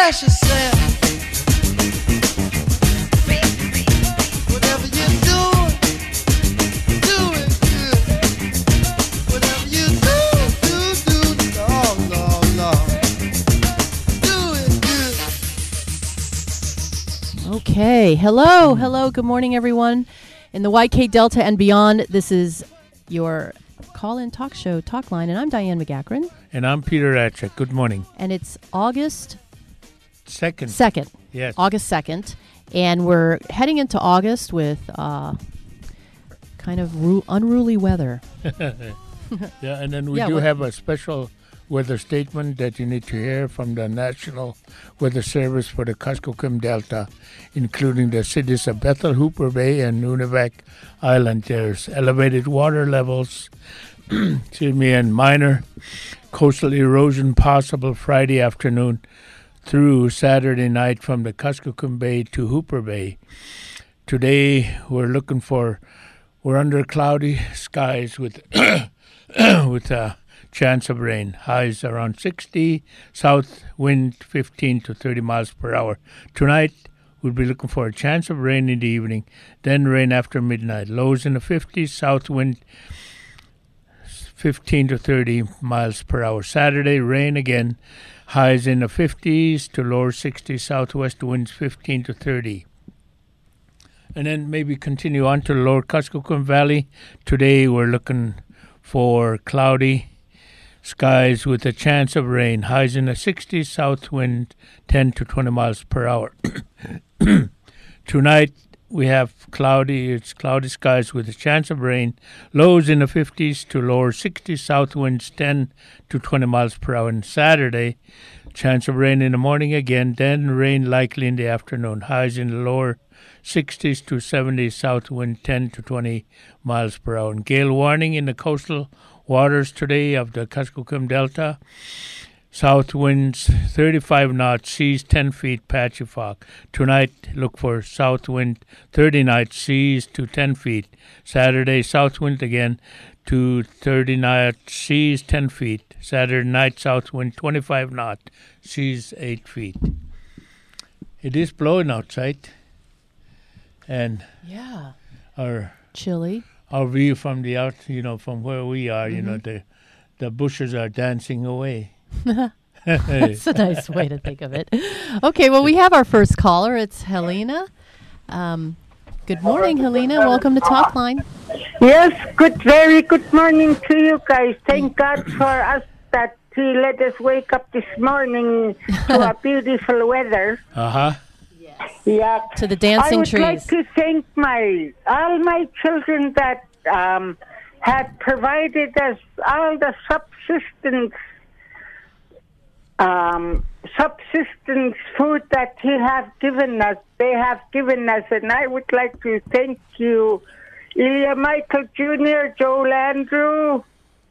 Express yourself. Whatever you do it good. Whatever you do, Lord. Do it good. Okay. Hello. Good morning, everyone. In the YK Delta and beyond, this is your call-in talk show, Talk Line, and I'm Diane McGackran. And I'm Peter Ratchett. Good morning. And it's August 2nd. Yes. August 2nd. And we're heading into August with kind of unruly weather. Yeah, and then we do have a special weather statement that you need to hear from the National Weather Service for the Kuskokwim Delta, including the cities of Bethel, Hooper Bay, and Nunivak Island. There's elevated water levels, and minor coastal erosion possible Friday afternoon through Saturday night from the Kuskokwim Bay to Hooper Bay. Today we're under cloudy skies with with a chance of rain. Highs around 60, south wind 15 to 30 miles per hour. Tonight we'll be looking for a chance of rain in the evening, then rain after midnight. Lows in the 50s, south wind 15 to 30 miles per hour. Saturday, rain again. Highs in the 50s to lower 60s, southwest winds 15 to 30. And then maybe continue on to the lower Kuskokwim Valley. Today we're looking for cloudy skies with a chance of rain. Highs in the 60s, south wind 10 to 20 miles per hour. Tonight we have cloudy skies with a chance of rain. Lows in the 50s to lower 60s, south winds 10 to 20 miles per hour. And Saturday, chance of rain in the morning again, then rain likely in the afternoon. Highs in the lower 60s to 70s, south wind 10 to 20 miles per hour. And gale warning in the coastal waters today of the Kuskokwim Delta. South winds 35 knots, seas 10 feet, patchy fog. Tonight, look for south wind 30 knots, seas to 10 feet. Saturday, south wind again to 30 knots, seas 10 feet. Saturday night, south wind 25 knots, seas 8 feet. It is blowing outside. And our chilly. Our view from the from where we are, the bushes are dancing away. That's a nice way to think of it. Okay, well, we have our first caller. It's Helena. Good morning, Helena. Welcome to Talk Line. Yes, very good morning to you guys. Thank God for us that He let us wake up this morning to a beautiful weather. Uh-huh. Yeah. To the dancing trees. I would like to thank all my children that had provided us all the subsistence food that He have given us. They have given us, and I would like to thank you, Ilya Michael Jr., Joel Andrew,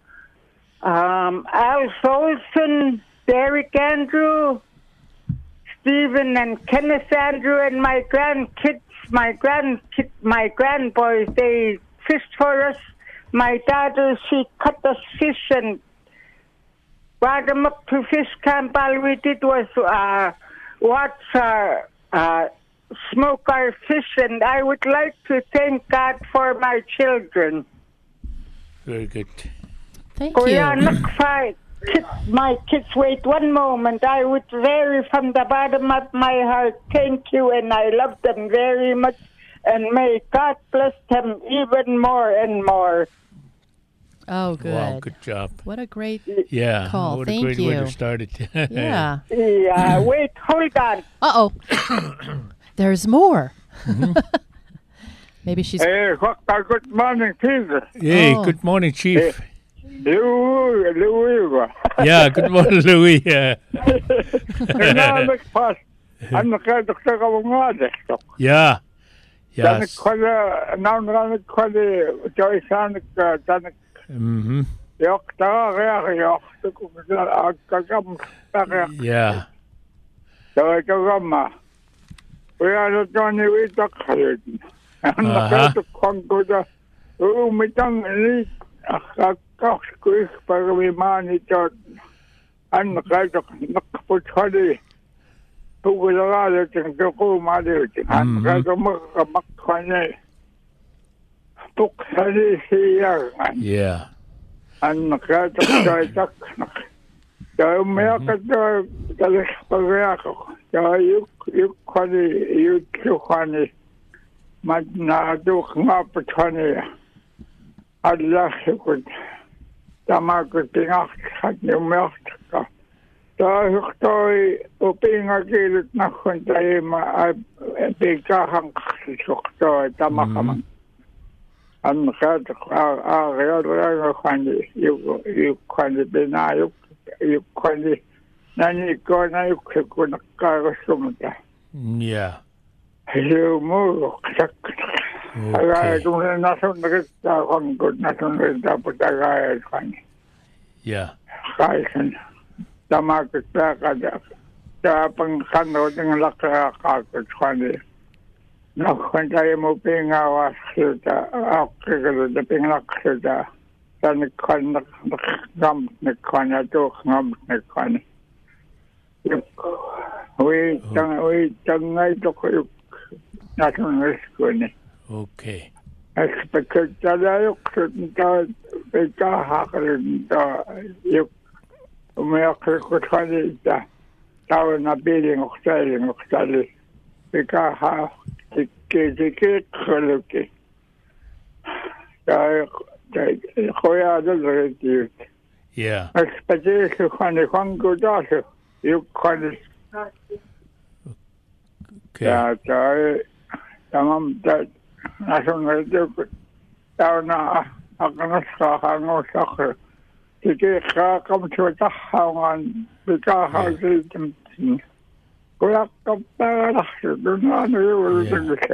Al Olson, Derek Andrew, Stephen and Kenneth Andrew, and my grandkids, my grandboys, they fished for us. My daughter, she cut us fish and brought them up to fish camp. All we did was smoke our fish, and I would like to thank God for my children. Very good. Thank you. My kids, wait one moment. I would very from the bottom of my heart thank you, and I love them very much, and may God bless them even more and more. Oh, good. Wow, good job. What a great call. Thank you. What a great way to start it. Yeah. Yeah, wait, hold on. Uh-oh. There's more. Mm-hmm. Maybe she's... Hey, good morning, Peter. Hey, good morning, Chief. Louis. Yeah, good morning, Louis. Yeah. Yeah. Yes. Mm-hmm. Yeah. Pugulaga ng ko mali han ka makakane tuksali siya Yeah. an nakatatak kaya umiyak ka talas pagayako kaya yuk kwani madnado nga patani Allah ko tama ko tingak at umiyak ka dahil to'y upinga kilit na kung tayo maapikahang kakisok tama ka man. Ang kaya lang kwani yung kwani binayok yung kwani naniko na yung ko nakakasumata. Yeah. Yung mo kasak. Kaya kung nasunod ka kung nasunod dapat agay kwani. Yeah. Kaya tama ka sa pangkano ng lakakakot kwani. Nakon tayo mo pingawas kita ako na pingak kita sa nakon nakon ato ngam nakon. We tangay to ko nasunod ko ni. Okay. Expected tayo kita pagkahakal yung umiyak ko kwani ita tao na biling oksali pagkaha Kikik kaluki. Kaya kuya dala ito. Yeah. Expectation kwani kwango daso. Yung kwani. Okay. Kaya tamam nasunod ito. Tao na akanas ka hango sakre. Kikik ka kamsutahangan. Pagkaha dito. Kuya ka para doon na yung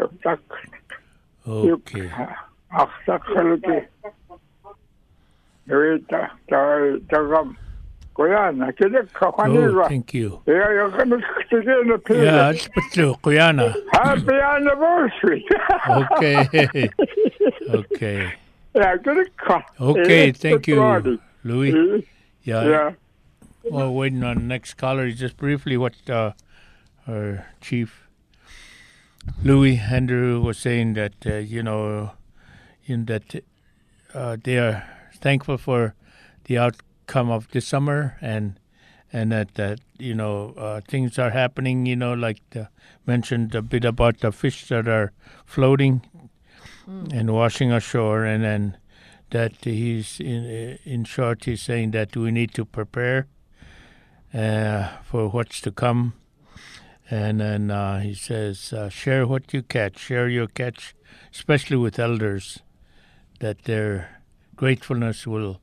Okay. aksakalaki. Wita tagam. Kuya nakinig ka Oh, kanila. thank you. Kaya yung kanil na pila. Yeah, it's patlo, Kuyana. Happy anniversary. Okay. Okay. Yeah, kinig ka. Okay, thank you, Louis. Yeah. Yeah. Well, waiting on the next caller. Just briefly, what our chief Louis Andrew was saying that in that they are thankful for the outcome of this summer and that things are happening. Like mentioned a bit about the fish that are floating and washing ashore, and then that he's in short he's saying that we need to prepare for what's to come. And then he says, share what you catch, share your catch, especially with elders, that their gratefulness will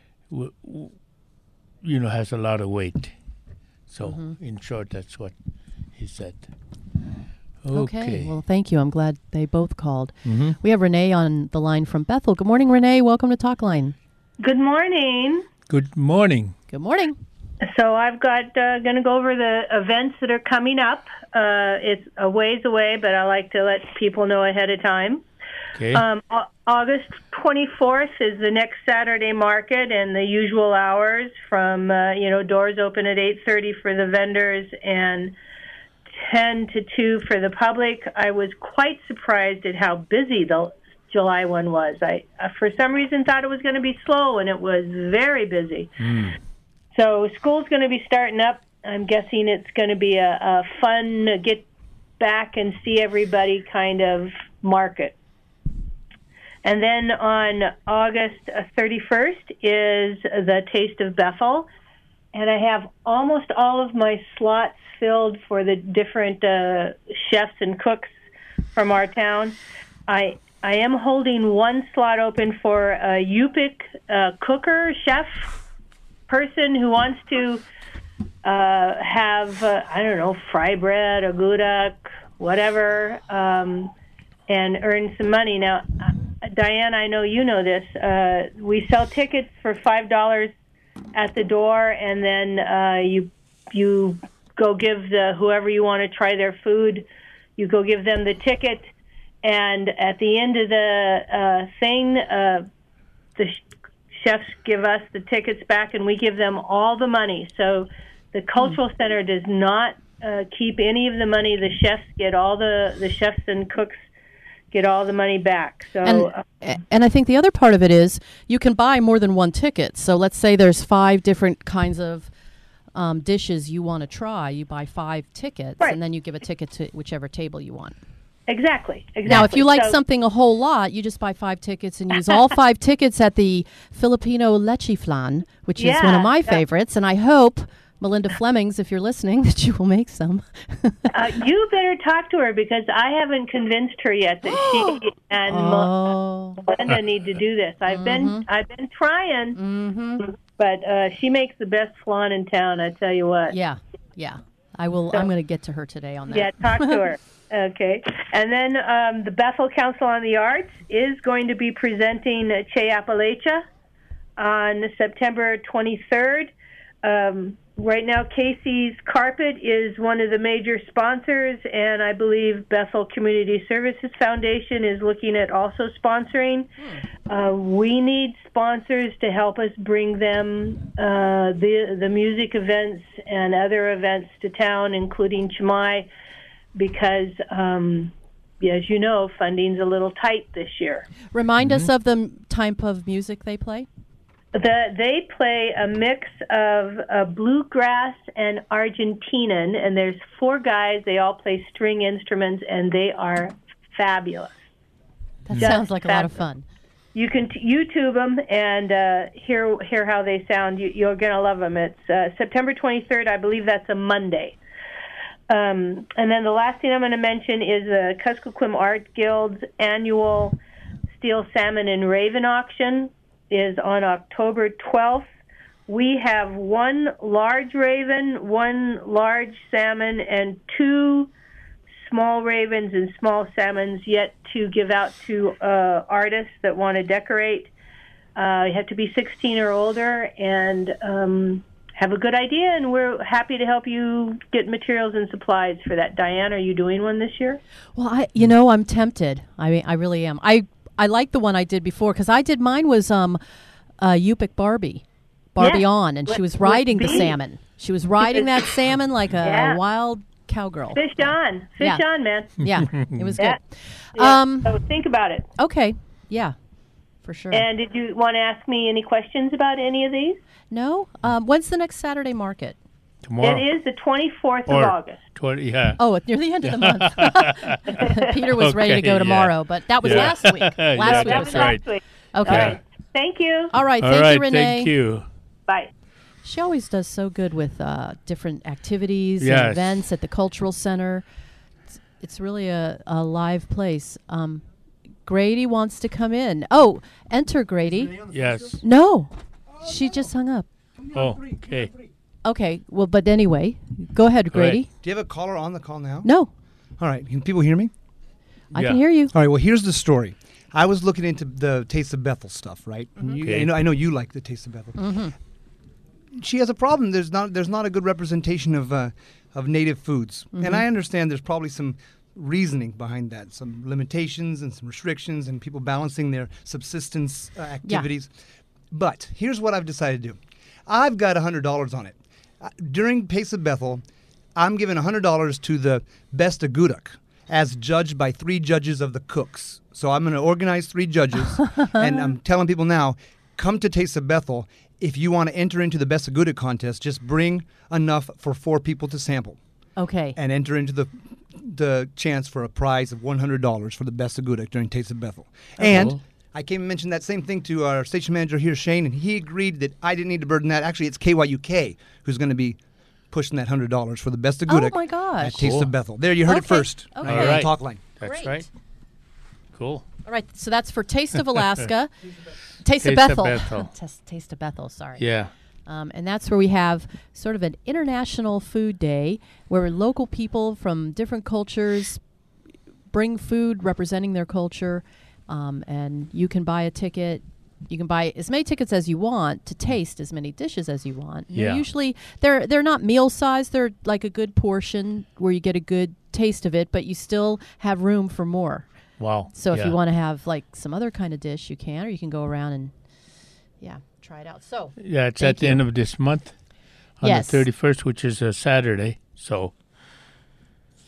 has a lot of weight. So, in short, that's what he said. Okay. Well, thank you. I'm glad they both called. Mhm. We have Renee on the line from Bethel. Good morning, Renee. Welcome to Talkline. Good morning. Good morning. Good morning. So I've got going to go over the events that are coming up. It's a ways away, but I like to let people know ahead of time. Okay. August 24th is the next Saturday market, and the usual hours from doors open at 8:30 for the vendors and 10 to 2 for the public. I was quite surprised at how busy the July one was. I for some reason thought it was going to be slow, and it was very busy. So school's going to be starting up. I'm guessing it's going to be a fun get back and see everybody kind of market. And then on August 31st is the Taste of Bethel. And I have almost all of my slots filled for the different chefs and cooks from our town. I am holding one slot open for a Yupik cooker, chef person who wants to have, fry bread, a goudak, whatever, and earn some money. Now, Diane, I know you know this. We sell tickets for $5 at the door, and then you go give whoever you want to try their food, you go give them the ticket, and at the end of the thing, the chefs give us the tickets back, and we give them all the money. So the cultural center does not keep any of the money. The chefs get all the chefs and cooks get all the money back. So, and I think the other part of it is you can buy more than one ticket. So let's say there's 5 different kinds of dishes you want to try. You buy 5 tickets, Right. and then you give a ticket to whichever table you want. exactly. Now, if you like So- something a whole lot, you just buy 5 tickets and use all 5 tickets at the Filipino leche flan, which is one of my favorites. And I hope, Melinda Flemings, if you're listening, that you will make some. You better talk to her because I haven't convinced her yet that she and Melinda need to do this. I've been trying, but she makes the best flan in town. I tell you what. Yeah. I will. I'm going to get to her today on that. Yeah, talk to her. Okay. And then the Bethel Council on the Arts is going to be presenting Che Appalachia on September 23rd. Right now, Casey's Carpet is one of the major sponsors, and I believe Bethel Community Services Foundation is looking at also sponsoring. We need sponsors to help us bring them the music events and other events to town, including Chimay, because, as you know, funding's a little tight this year. Remind us of the type of music they play. They play a mix of bluegrass and Argentinian, and there's 4 guys. They all play string instruments, and they are fabulous. That sounds like a lot of fun. You can YouTube them and hear how they sound. You're going to love them. It's September 23rd. I believe that's a Monday. And then the last thing I'm going to mention is the Kuskokwim Art Guild's annual Steel Salmon and Raven auction is on October 12th. We have 1 large raven, 1 large salmon, and 2 small ravens and small salmons yet to give out to artists that want to decorate. You have to be 16 or older and have a good idea, and we're happy to help you get materials and supplies for that. Diane, are you doing one this year? Well, I'm tempted. I mean, I really am. I like the one I did before because I did mine was Yupik Barbie on, and she was riding the salmon. She was riding that salmon like a wild cowgirl. Fish on, man. Yeah, it was good. So think about it. Okay, yeah, for sure. And did you want to ask me any questions about any of these? No. When's the next Saturday market? Tomorrow. It is the 24th of August. Oh, it's near the end of the month. Peter was ready to go tomorrow, but that was last week. Last week was right. Okay. All right. Thank you. All right. Thank you, Renee. Thank you. Bye. She always does so good with different activities and events at the Cultural Center. It's really a live place. Grady wants to come in. Oh, enter, Grady. Yes. No, she just hung up. Oh, okay. Okay, well, but anyway, go ahead, Grady. Do you have a caller on the call now? No. All right. Can people hear me? I can hear you. All right. Well, here's the story. I was looking into the Taste of Bethel stuff, right? Okay. I know you like the Taste of Bethel. She has a problem. There's not a good representation of native foods, and I understand there's probably some reasoning behind that, some limitations and some restrictions, and people balancing their subsistence activities. But here's what I've decided to do. I've got $100 on it. During Taste of Bethel, I'm giving $100 to the Best Aguduk, as judged by 3 judges of the cooks. So I'm going to organize 3 judges, and I'm telling people now, come to Taste of Bethel. If you want to enter into the Best Aguduk contest, just bring enough for 4 people to sample. Okay. And enter into the chance for a prize of $100 for the Best Aguduk during Taste of Bethel. And I came and mentioned that same thing to our station manager here, Shane, and he agreed that I didn't need to burden that. Actually, it's KYUK who's going to be pushing that $100 for the Best Aguduk. Oh, my gosh. At Taste of Bethel. There, you heard it first. Okay. All right. Talk line. That's Great. right. Cool. All right, so that's for Taste of Alaska. Taste of Taste of Bethel. Bethel. Taste of Bethel, sorry. Yeah. And that's where we have sort of an international food day where local people from different cultures bring food representing their culture, and you can buy a ticket. You can buy as many tickets as you want to taste as many dishes as you want. Yeah. Usually they're not meal size. They're like a good portion where you get a good taste of it, but you still have room for more. Wow. So if you want to have like some other kind of dish, you can, or you can go around and try it out. So it's at the end of this month on Yes. the 31st, which is a Saturday. So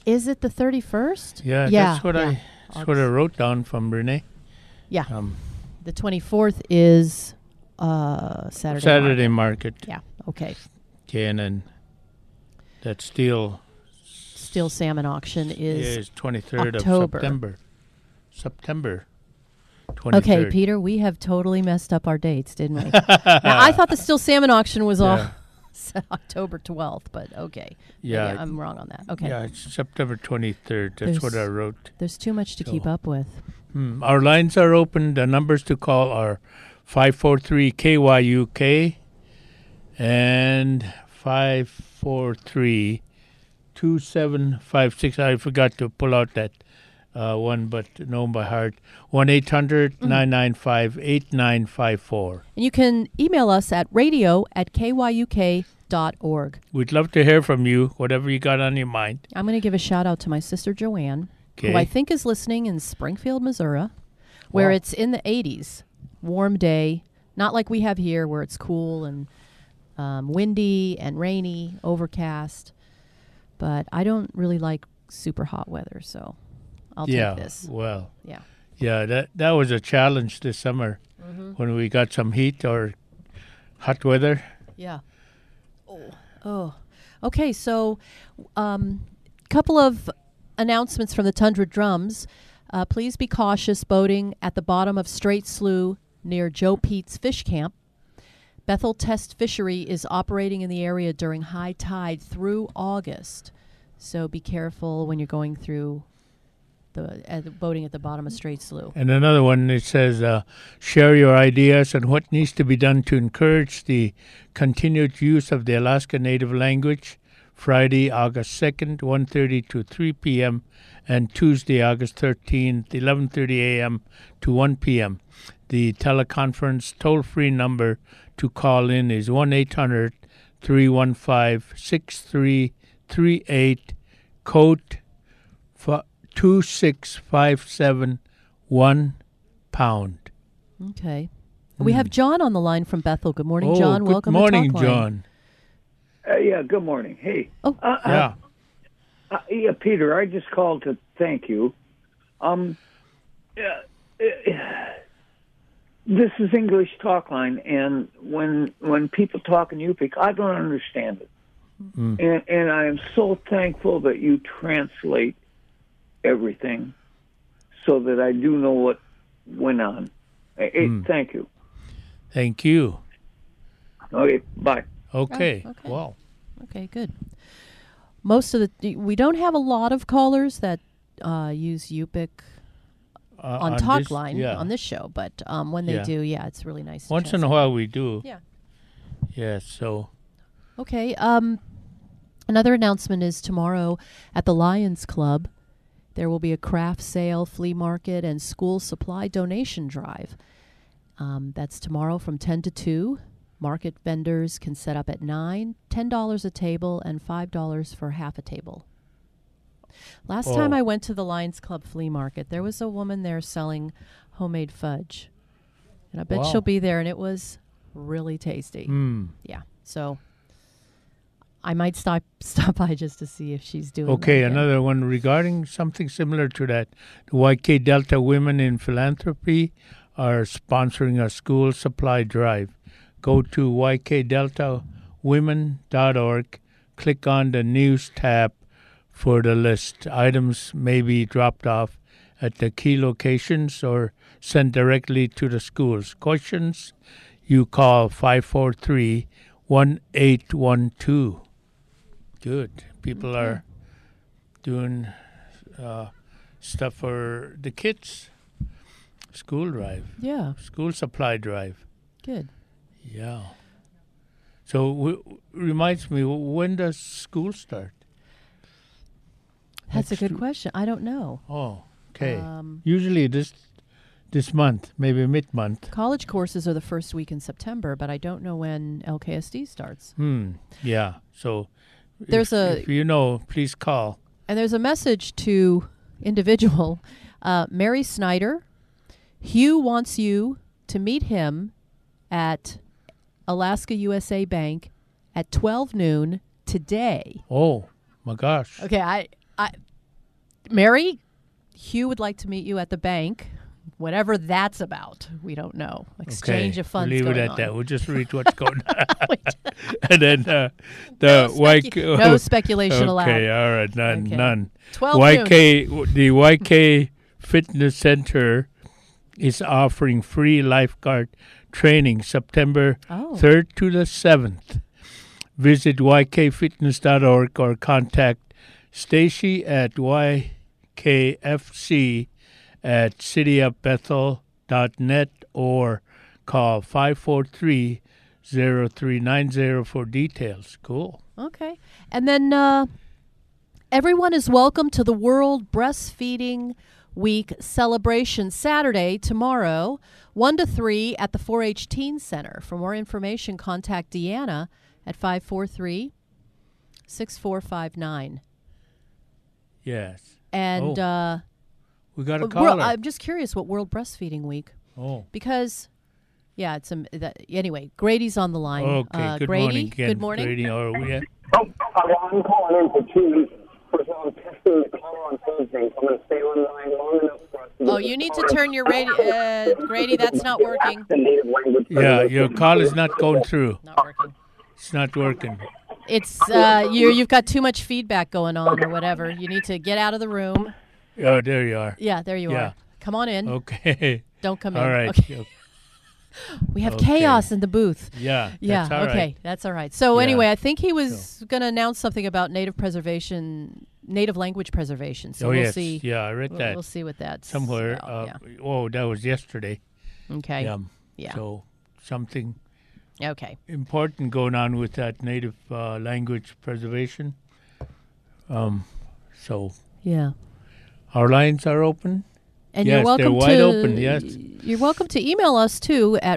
Is it the 31st? Yeah, Yeah, that's what yeah. I wrote down from Renee. Yeah. Um, The 24th is Saturday. Saturday market. market. Yeah. Okay. Okay, and then that steel Steel salmon auction is 23rd October. of September 23rd. Okay, Peter, we have totally messed up our dates, didn't we? Now, I thought the steel salmon auction was all October 12th, but okay. Yeah. Maybe I'm wrong on that. Okay. Yeah, it's September 23rd. That's what I wrote. There's too much to keep So- up with. Our lines are open. The numbers to call are 543-KYUK and 543-2756. I forgot to pull out that one, but know by heart. 1-800-995-8954. And you can email us at radio@kyuk.org. We'd love to hear from you, whatever you got on your mind. I'm going to give a shout out to my sister Joanne, who Okay. I think is listening in Springfield, Missouri, where Wow. it's in the 80s, warm day, not like we have here where it's cool and windy and rainy, overcast. But I don't really like super hot weather, so I'll take this. Well, Yeah. yeah, that was a challenge this summer when we got some heat or hot weather. Yeah. Oh. Okay, so couple of announcements from the Tundra Drums. Please be cautious boating at the bottom of Straight Slough near Joe Pete's Fish Camp. Bethel Test Fishery is operating in the area during high tide through August. So be careful when you're going through the boating at the bottom of Straight Slough. And another one, it says, share your ideas on what needs to be done to encourage the continued use of the Alaska Native language. Friday, August 2nd, 1:30 to 3 p.m., and Tuesday, August 13th, 11:30 a.m. to 1 p.m. The teleconference toll-free number to call in is 1-800-315-6338, code 26571 pound. Okay. We have John on the line from Bethel. Good morning, John. Good Welcome morning, to Talkline. John. Yeah, good morning. Hey. Oh. Yeah. Yeah, Peter, I just called to thank you. This is English Talkline, and when people talk in Yupik, I don't understand it. And I am so thankful that you translate everything so that I do know what went on. Thank you. Thank you. Okay, bye. Okay. okay. Wow. Okay, good. We don't have a lot of callers that use Yupik on this- Talkline yeah. on this show, but when they Yeah. do, yeah, it's really nice. to Once in a translate. while we do. Yeah. Yeah, so Okay. Another announcement is tomorrow at the Lions Club, there will be a craft sale, flea market, and school supply donation drive. That's tomorrow from 10 to 2. Market vendors can set up at 9, $10 a table, and $5 for half a table. Last time Oh. I went to the Lions Club flea market, there was a woman there selling homemade fudge. And I bet Wow. she'll be there, and it was really tasty. Yeah. So I might stop by just to see if she's doing okay, that again. another one regarding something similar to that. The YK Delta Women in Philanthropy are sponsoring a school supply drive. Go to ykdeltawomen.org, click on the news tab for the list. Items may be dropped off at the key locations or sent directly to the schools. Questions? You call 543-1812. Good. People are doing stuff for the kids. School drive, Yeah, school supply drive. good. Yeah. So reminds me, when does school start? That's a Next good to- question. I don't know. Oh, okay. Um, Usually this month, maybe mid-month. College courses are the first week in September, but I don't know when LKSD starts. Yeah. So There's if you know, please call. And there's a message to individual Mary Snyder. Hugh wants you to meet him at Alaska USA Bank at 12 noon today. Oh, my gosh. Okay, Mary, Hugh would like to meet you at the bank. Whatever that's about, we don't know. Exchange of funds leave going it at on. that. We'll just read what's going on. Wait. And then the No speculation allowed. Okay, all right, none, Okay. none. 12 noon. The YK Fitness Center is offering free lifeguard training September Oh. 3rd to the 7th. Visit ykfitness.org or contact Stacy at ykfc@cityofbethel.net or call 543-0390 for details. Cool. Okay. And then everyone is welcome to the World Breastfeeding Week celebration Saturday, tomorrow, 1 to 3 at the 4-H Teen Center. For more information, contact Deanna at 543-6459. Yes. And We got a World- caller. I'm just curious what World Breastfeeding Week, Oh. because, yeah, it's anyway. Grady's on the line. Okay. Good Grady, morning again. good morning. Grady, or we I'm calling in for 2 weeks. First of all, I'm testing the caller on Thursday, so I'm going to stay on the line long enough for us to Oh, you need to turn your radio, Grady. That's not working. the native language. Yeah, your call is not going through. Not working. It's not working. It's you've got too much feedback going on, or whatever. You need to get out of the room. Oh, there you are. Yeah, there you Yeah. are. Come on in. Okay. Don't come in. All right. Okay. We have Okay. chaos in the booth. Yeah. Yeah. That's all okay. right. That's all right. So Yeah. anyway, I think he was going to announce something about native language preservation. So Oh, we'll yes. see. Yeah, I read that We'll see what that's somewhere. about, Oh, that was yesterday. yeah. Okay. Yeah. So something Okay. important going on with that native language preservation. So Yeah. our lines are open. And Yes, you're welcome they're wide to open, yes. You're welcome to email us too at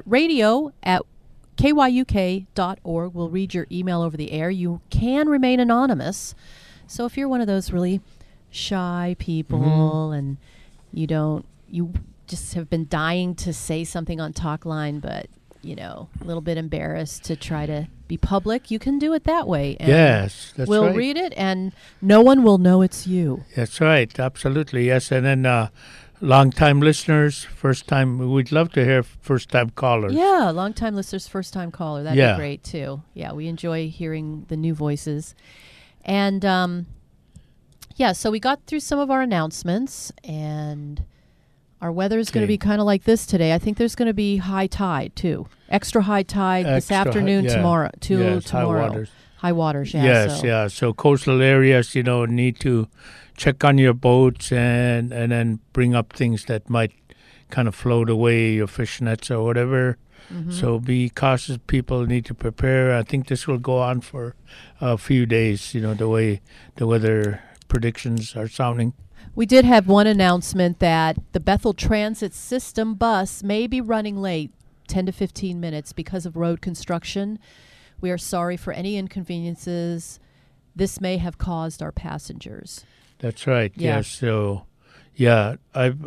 radio@kyuk.org. We'll read your email over the air. You can remain anonymous. So if you're one of those really shy people Mm-hmm. and you just have been dying to say something on Talkline, but a little bit embarrassed to try to be public, you can do it that way. And Yes, that's we'll right. read it, and no one will know it's you. That's right. Absolutely. Yes. And then long-time listeners, first-time, we'd love to hear first-time callers. Yeah, long-time listeners, first-time caller. That'd Yeah. be great, too. Yeah, we enjoy hearing the new voices. And, so we got through some of our announcements, and our weather is going to Okay. be kind of like this today. I think there's going to be high tide, too. Extra high tide this Extra high- afternoon, yeah. tomorrow. Yes, high tomorrow. waters. High waters, yeah. Yes, so. yeah. So coastal areas, need to check on your boats and then bring up things that might kind of float away, your fish nets or whatever. Mm-hmm. So be cautious. People need to prepare. I think this will go on for a few days, the way the weather predictions are sounding. We did have one announcement that the Bethel Transit System bus may be running late, 10 to 15 minutes, because of road construction. We are sorry for any inconveniences this may have caused our passengers. That's right. Yeah. Yes. So, yeah,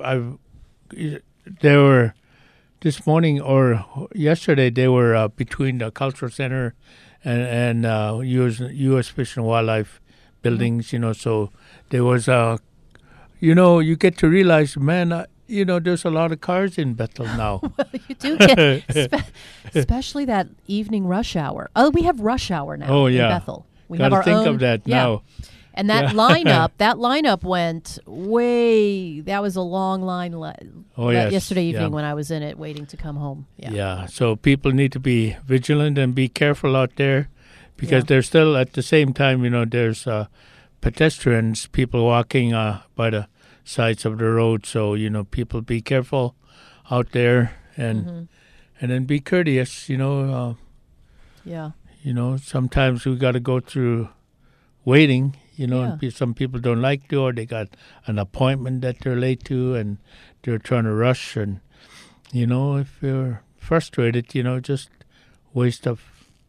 they were this morning or yesterday. They were between the cultural center and U.S. Fish and Wildlife buildings. So there was you get to realize, man. There's a lot of cars in Bethel now. Well, you do get, especially that evening rush hour. Oh, we have rush hour now Oh, yeah. in Bethel. We Gotta have our think own, of that yeah. now. And that Yeah. lineup went way. That was a long line. Oh, yes. Yesterday evening Yeah. when I was in it, waiting to come home. Yeah. Yeah, so people need to be vigilant and be careful out there because Yeah. there's still, at the same time, there's pedestrians, people walking by the sides of the road. So, people be careful out there and then be courteous, Yeah. sometimes we got to go through waiting, Yeah. and some people don't like to, or they got an appointment that they're late to and they're trying to rush. And, if you're frustrated, just waste of,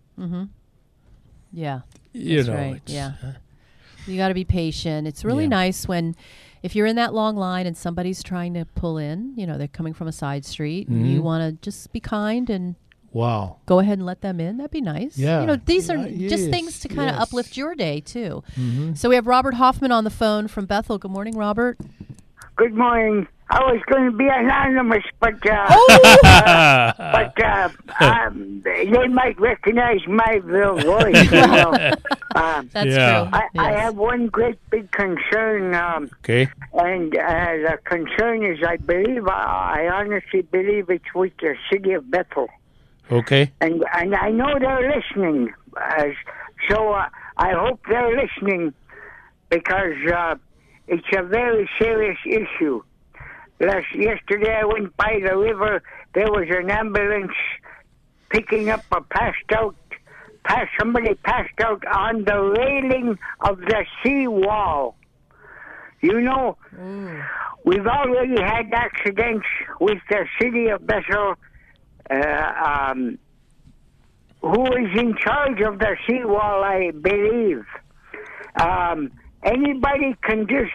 Yeah. you That's know. right. It's, Yeah. You got to be patient. It's really Yeah. nice if you're in that long line and somebody's trying to pull in, they're coming from a side street, and you want to just be kind and Wow. go ahead and let them in. That'd be nice. Yeah. You know, these are Yeah, just yes, things to kind of yes. uplift your day, too. Mm-hmm. So we have Robert Hoffman on the phone from Bethel. Good morning, Robert. Good morning. I was going to be anonymous, but they might recognize my voice. You know. That's Yeah. true. I Yes. have one great big concern, Okay. and the concern is I honestly believe it's with the city of Bethel. Okay. And I know they're listening, so I hope they're listening because it's a very serious issue. Yesterday I went by the river. There was an ambulance picking up somebody passed out on the railing of the seawall. You know, we've already had accidents with the city of Bethel. Who is in charge of the seawall, I believe. Anybody can just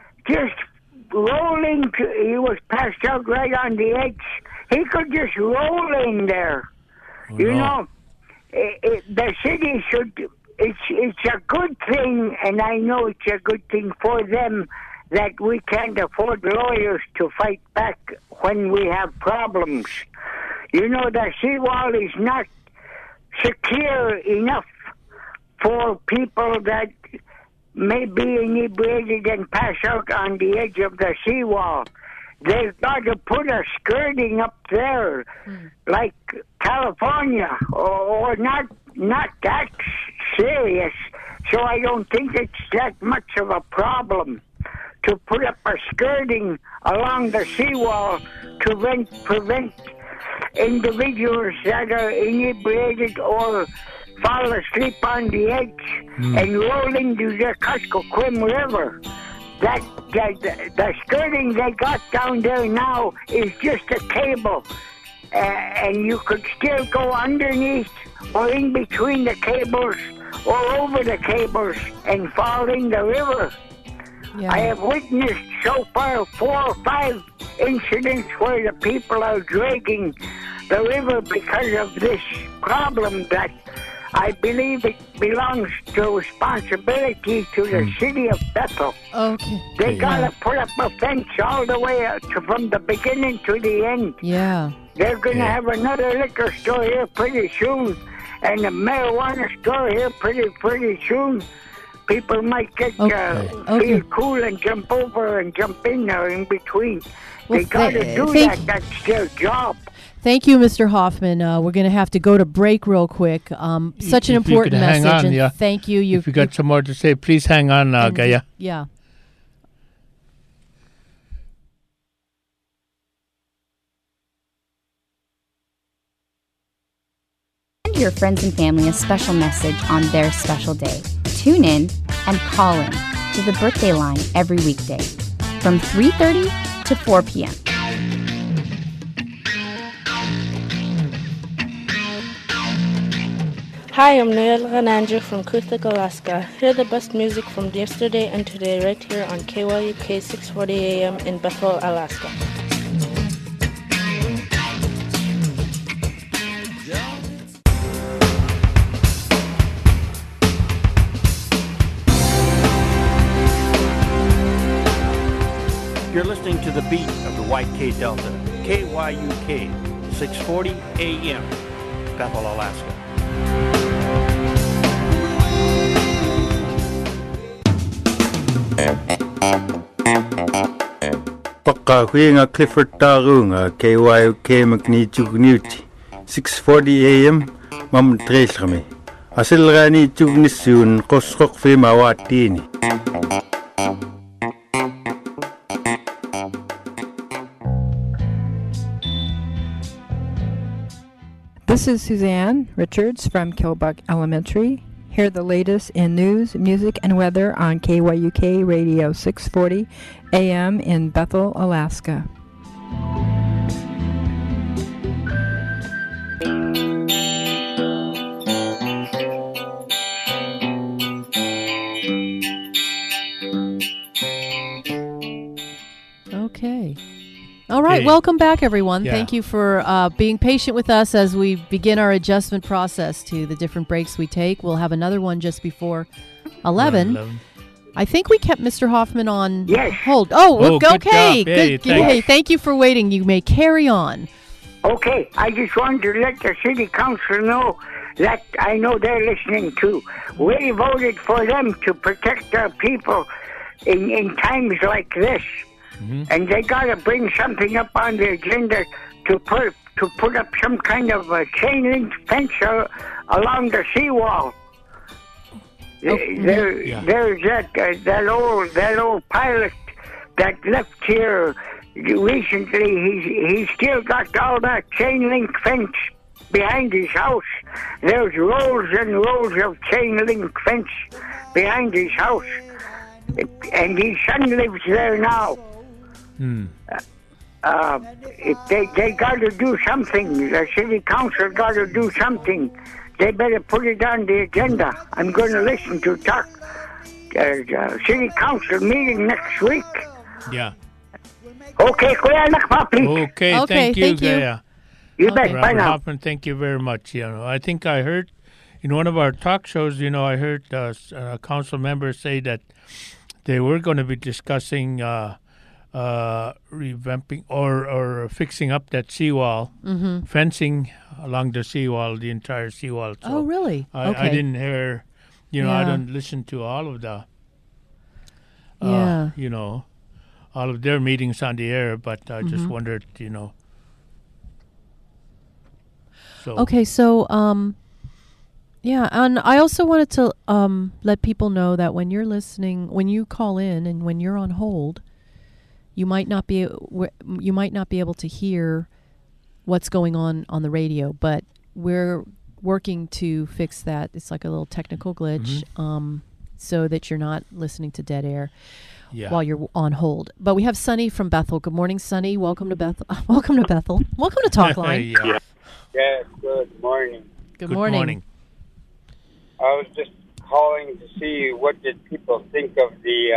roll into, he was passed out right on the edge. He could just roll in there. You know, the city should, it's a good thing, and I know it's a good thing for them that we can't afford lawyers to fight back when we have problems. You know, the seawall is not secure enough for people that may be inebriated and pass out on the edge of the seawall. They've got to put a skirting up there, like California, or not that serious. So I don't think it's that much of a problem to put up a skirting along the seawall to prevent individuals that are inebriated or fall asleep on the edge and roll into the Kuskokwim River. The skirting they got down there now is just a cable, and you could still go underneath or in between the cables or over the cables and fall in the river. Yeah. I have witnessed so far 4 or 5 incidents where the people are dragging the river because of this problem that I believe it belongs to responsibility to the city of Bethel. Okay. They gotta put up a fence all the way from the beginning to the end. Yeah. They're gonna have another liquor store here pretty soon, and a marijuana store here pretty soon. People might get feel cool and jump over and jump in there in between. Well, They gotta do that. That's their job. Thank you, Mr. Hoffman. We're going to have to go to break real quick. Such an If you important could hang message, on, and yeah. thank you. If you got some more to say, please hang on, Gaya. Yeah. Send your friends and family a special message on their special day. Tune in and call in to the birthday line every weekday from 3:30 to 4 p.m. Hi, I'm Noel Ranandra from Kuthik, Alaska. Hear the best music from yesterday and today right here on KYUK 640 AM in Bethel, Alaska. You're listening to the beat of the White K Delta, KYUK 640 AM, Bethel, Alaska. Pakahuinga Clifford Tarunga KYUK Magnitude 640 AM Mam Tresrami Asilrani Tugnisun Kosrok Fima Watini. This is Suzanne Richards from Kilbuck Elementary. Hear the latest in news, music, and weather on KYUK Radio 640 AM in Bethel, Alaska. Okay. All right, Okay. welcome back, everyone. Yeah. Thank you for being patient with us as we begin our adjustment process to the different breaks we take. We'll have another one just before 11. 11. I think we kept Mr. Hoffman on Yes. hold. Oh, Oh, good okay. job. Hey, Good. Hey, thank you for waiting. You may carry on. Okay, I just wanted to let the city council know that I know they're listening too. We voted for them to protect our people in times like this. And they got to bring something up on the agenda to put up some kind of a chain link fence along the seawall. There's that old pilot that left here recently. He's still got all that chain link fence behind his house. There's rows and rows of chain link fence behind his house, and his son lives there now. If they got to do something, the city council got to do something. They better put it on the agenda. I'm going to listen to city council meeting next week. Yeah. Okay, Kuya Nakpapi. Okay, Okay, thank you, thank you. Gaya. You bet. Bye Robert now. Hoffman, thank you very much. I think I heard in one of our talk shows, I heard a council member say that they were going to be discussing revamping or fixing up that seawall, fencing along the seawall, the entire seawall. So Oh, really? I Okay. didn't hear, I Yeah. don't listen to all of the, Yeah. all of their meetings on the air, but I just Mhm. wondered, So Okay, so yeah, and I also wanted to let people know that when you're listening, when you call in and when you're on hold, you might not be able to hear what's going on the radio, but we're working to fix that. It's like a little technical glitch, so that you're not listening to dead air while you're on hold. But we have Sunny from Bethel. Good morning, Sunny. Welcome to Bethel. Welcome to Bethel. Welcome to Talkline. Yeah. Yes, good morning. Good morning. I was just calling to see what did people think of the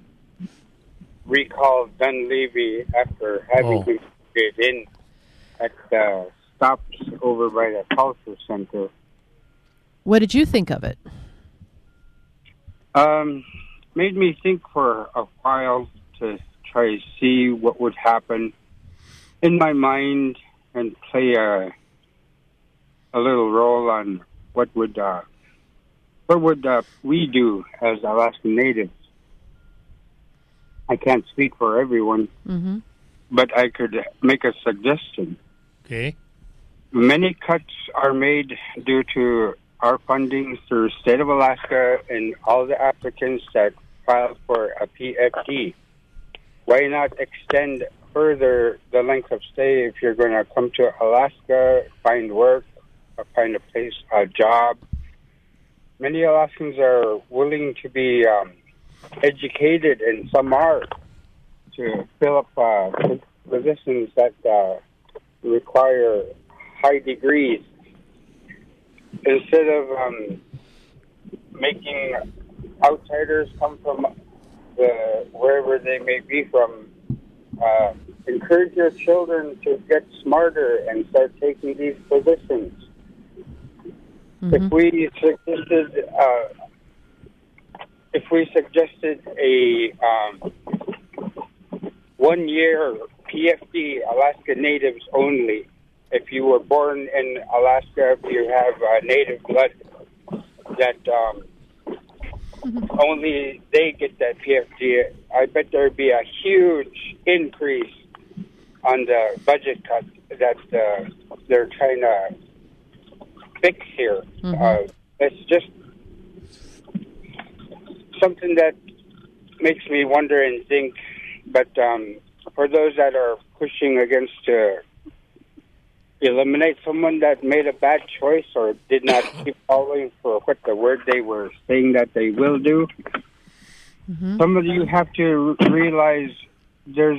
recall Dunleavy after having been put in at the stops over by the culture center. What did you think of it? Made me think for a while to try to see what would happen in my mind and play a little role on what would we do as Alaskan Natives. I can't speak for everyone, but I could make a suggestion. Okay. Many cuts are made due to our funding through State of Alaska and all the applicants that filed for a PFD. Why not extend further the length of stay if you're going to come to Alaska, find work, or find a place, a job? Many Alaskans are willing to be educated, and some are, to fill up positions that require high degrees. Instead of making outsiders come from wherever they may be from, encourage your children to get smarter and start taking these positions. If we suggested a 1 year PFD, Alaska Natives only. If you were born in Alaska, if you have native blood, that only they get that PFD. I bet there'd be a huge increase on the budget cut that they're trying to fix here. It's just something that makes me wonder and think. But for those that are pushing against eliminate someone that made a bad choice or did not keep following for what the word they were saying that they will do, some of you have to realize there's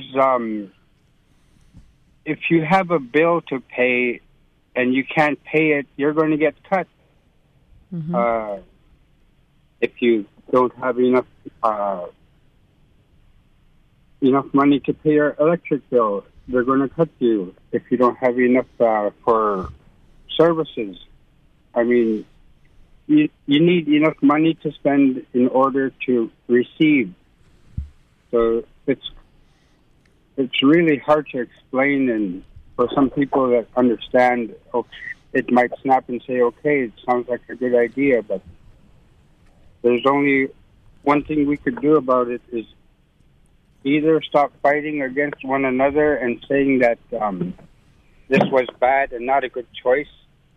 if you have a bill to pay and you can't pay it, you're going to get cut. If you don't have enough money to pay your electric bill, they're going to cut you if you don't have enough for services. I mean, you need enough money to spend in order to receive. So it's really hard to explain, and for some people that understand, it might snap and say, okay, it sounds like a good idea, but there's only one thing we could do about it is either stop fighting against one another and saying that this was bad and not a good choice.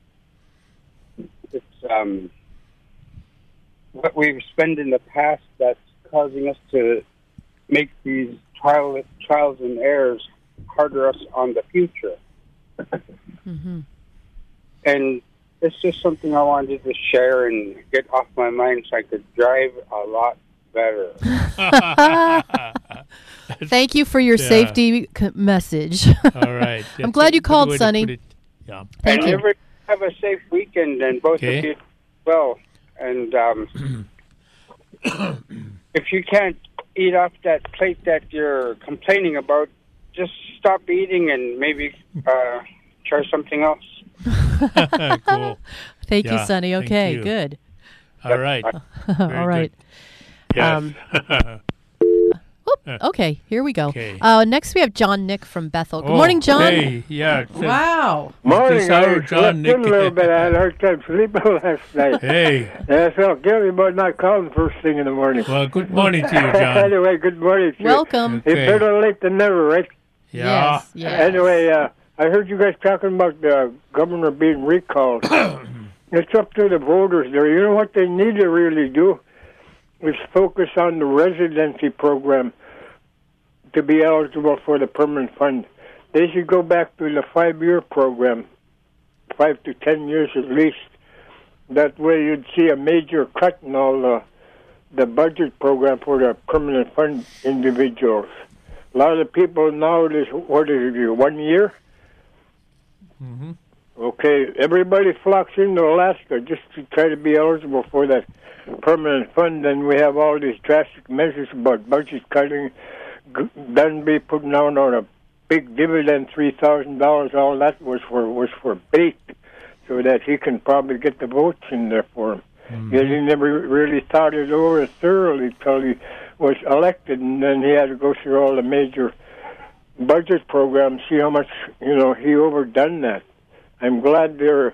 It's what we've spent in the past that's causing us to make these trials and errors harder us on the future. Mm-hmm. And it's just something I wanted to share and get off my mind so I could drive a lot better. Thank you for your safety message. All right. I'm glad you called, Sonny. Yeah. Thank you. Everybody have a safe weekend, and both of you well. And if you can't eat off that plate that you're complaining about, just stop eating and maybe try something else. Cool. Thank you, Sonny. thank Okay, you. good. All right. All right. Yes. Okay, here we go. Okay. Next, we have John Nick from Bethel. Good morning, John. Hey, yeah. Wow. Morning, This hour, I John slept Nick. in a little bit. I had a hard time sleeping last night. Hey. Yeah, I felt guilty about not calling first thing in the morning. Well, good morning to you, John. Anyway, good morning to you. Welcome. It's Okay. better late than never, right? Yeah. Yes. Anyway, I heard you guys talking about the governor being recalled. It's up to the voters there. You know what they need to really do is focus on the residency program to be eligible for the permanent fund. They should go back to the 5-year program, 5 to 10 years at least. That way you'd see a major cut in all the budget program for the permanent fund individuals. A lot of the people nowadays, what is it, 1 year? Mm-hmm. Okay, everybody flocks into Alaska just to try to be eligible for that permanent fund, and we have all these drastic measures about budget cutting. Dunby putting out on a big dividend, $3,000. All that was for bait, so that he can probably get the votes in there for him. Mm-hmm. Yet he never really thought it over thoroughly till he was elected, and then he had to go through all the major budget programs, see how much he overdone that. I'm glad they're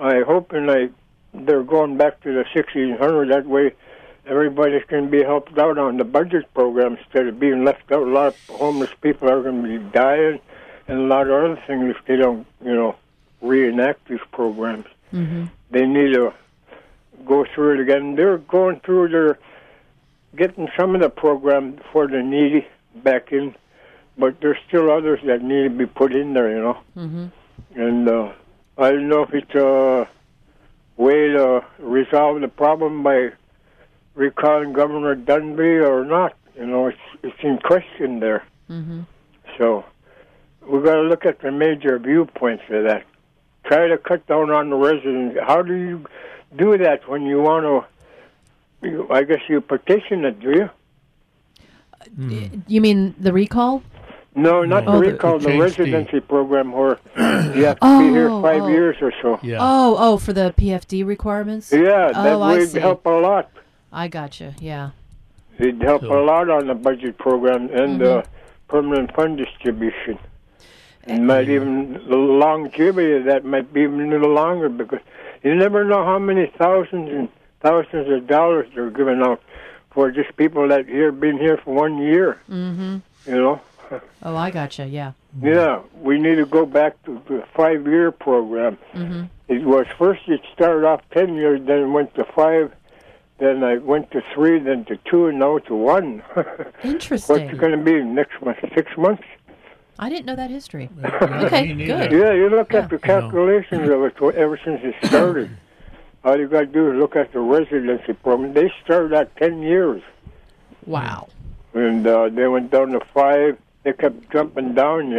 going back to the 1600. That way, everybody's going to be helped out on the budget program instead of being left out. A lot of homeless people are going to be dying, and a lot of other things if they don't, reenact these programs. Mm-hmm. They need to go through it again. They're going through. They're getting some of the program for the needy back in, but there's still others that need to be put in there. Mm-hmm. And I don't know if it's a way to resolve the problem by recalling Governor Dunby or not. It's in question there. Mm-hmm. So we've got to look at the major viewpoints of that. Try to cut down on the residents. How do you do that when you want to, I guess you petition it, do you? You mean the recall? No, not the recall, the residency program where you have to be here 5 years or so. Yeah. Oh, for the PFD requirements? Yeah, that would see. help a lot. I gotcha, yeah. It'd help a lot on the budget program and the permanent fund distribution. And might even, the longevity of that might be even a little longer because you never know how many thousands and thousands of dollars they're giving out for just people that been here for 1 year. Mm-hmm. Oh, I gotcha, yeah. Yeah, we need to go back to the 5-year program. Mm-hmm. It was first it started off 10 years, then it went to 5, then I went to 3, then to 2, and now to 1. Interesting. What's it going to be next month? 6 months? I didn't know that history. Okay, good. Yeah, you look at the calculations of it ever since it started. All you got to do is look at the residency program. They started at 10 years. Wow. And they went down to 5. They kept jumping down,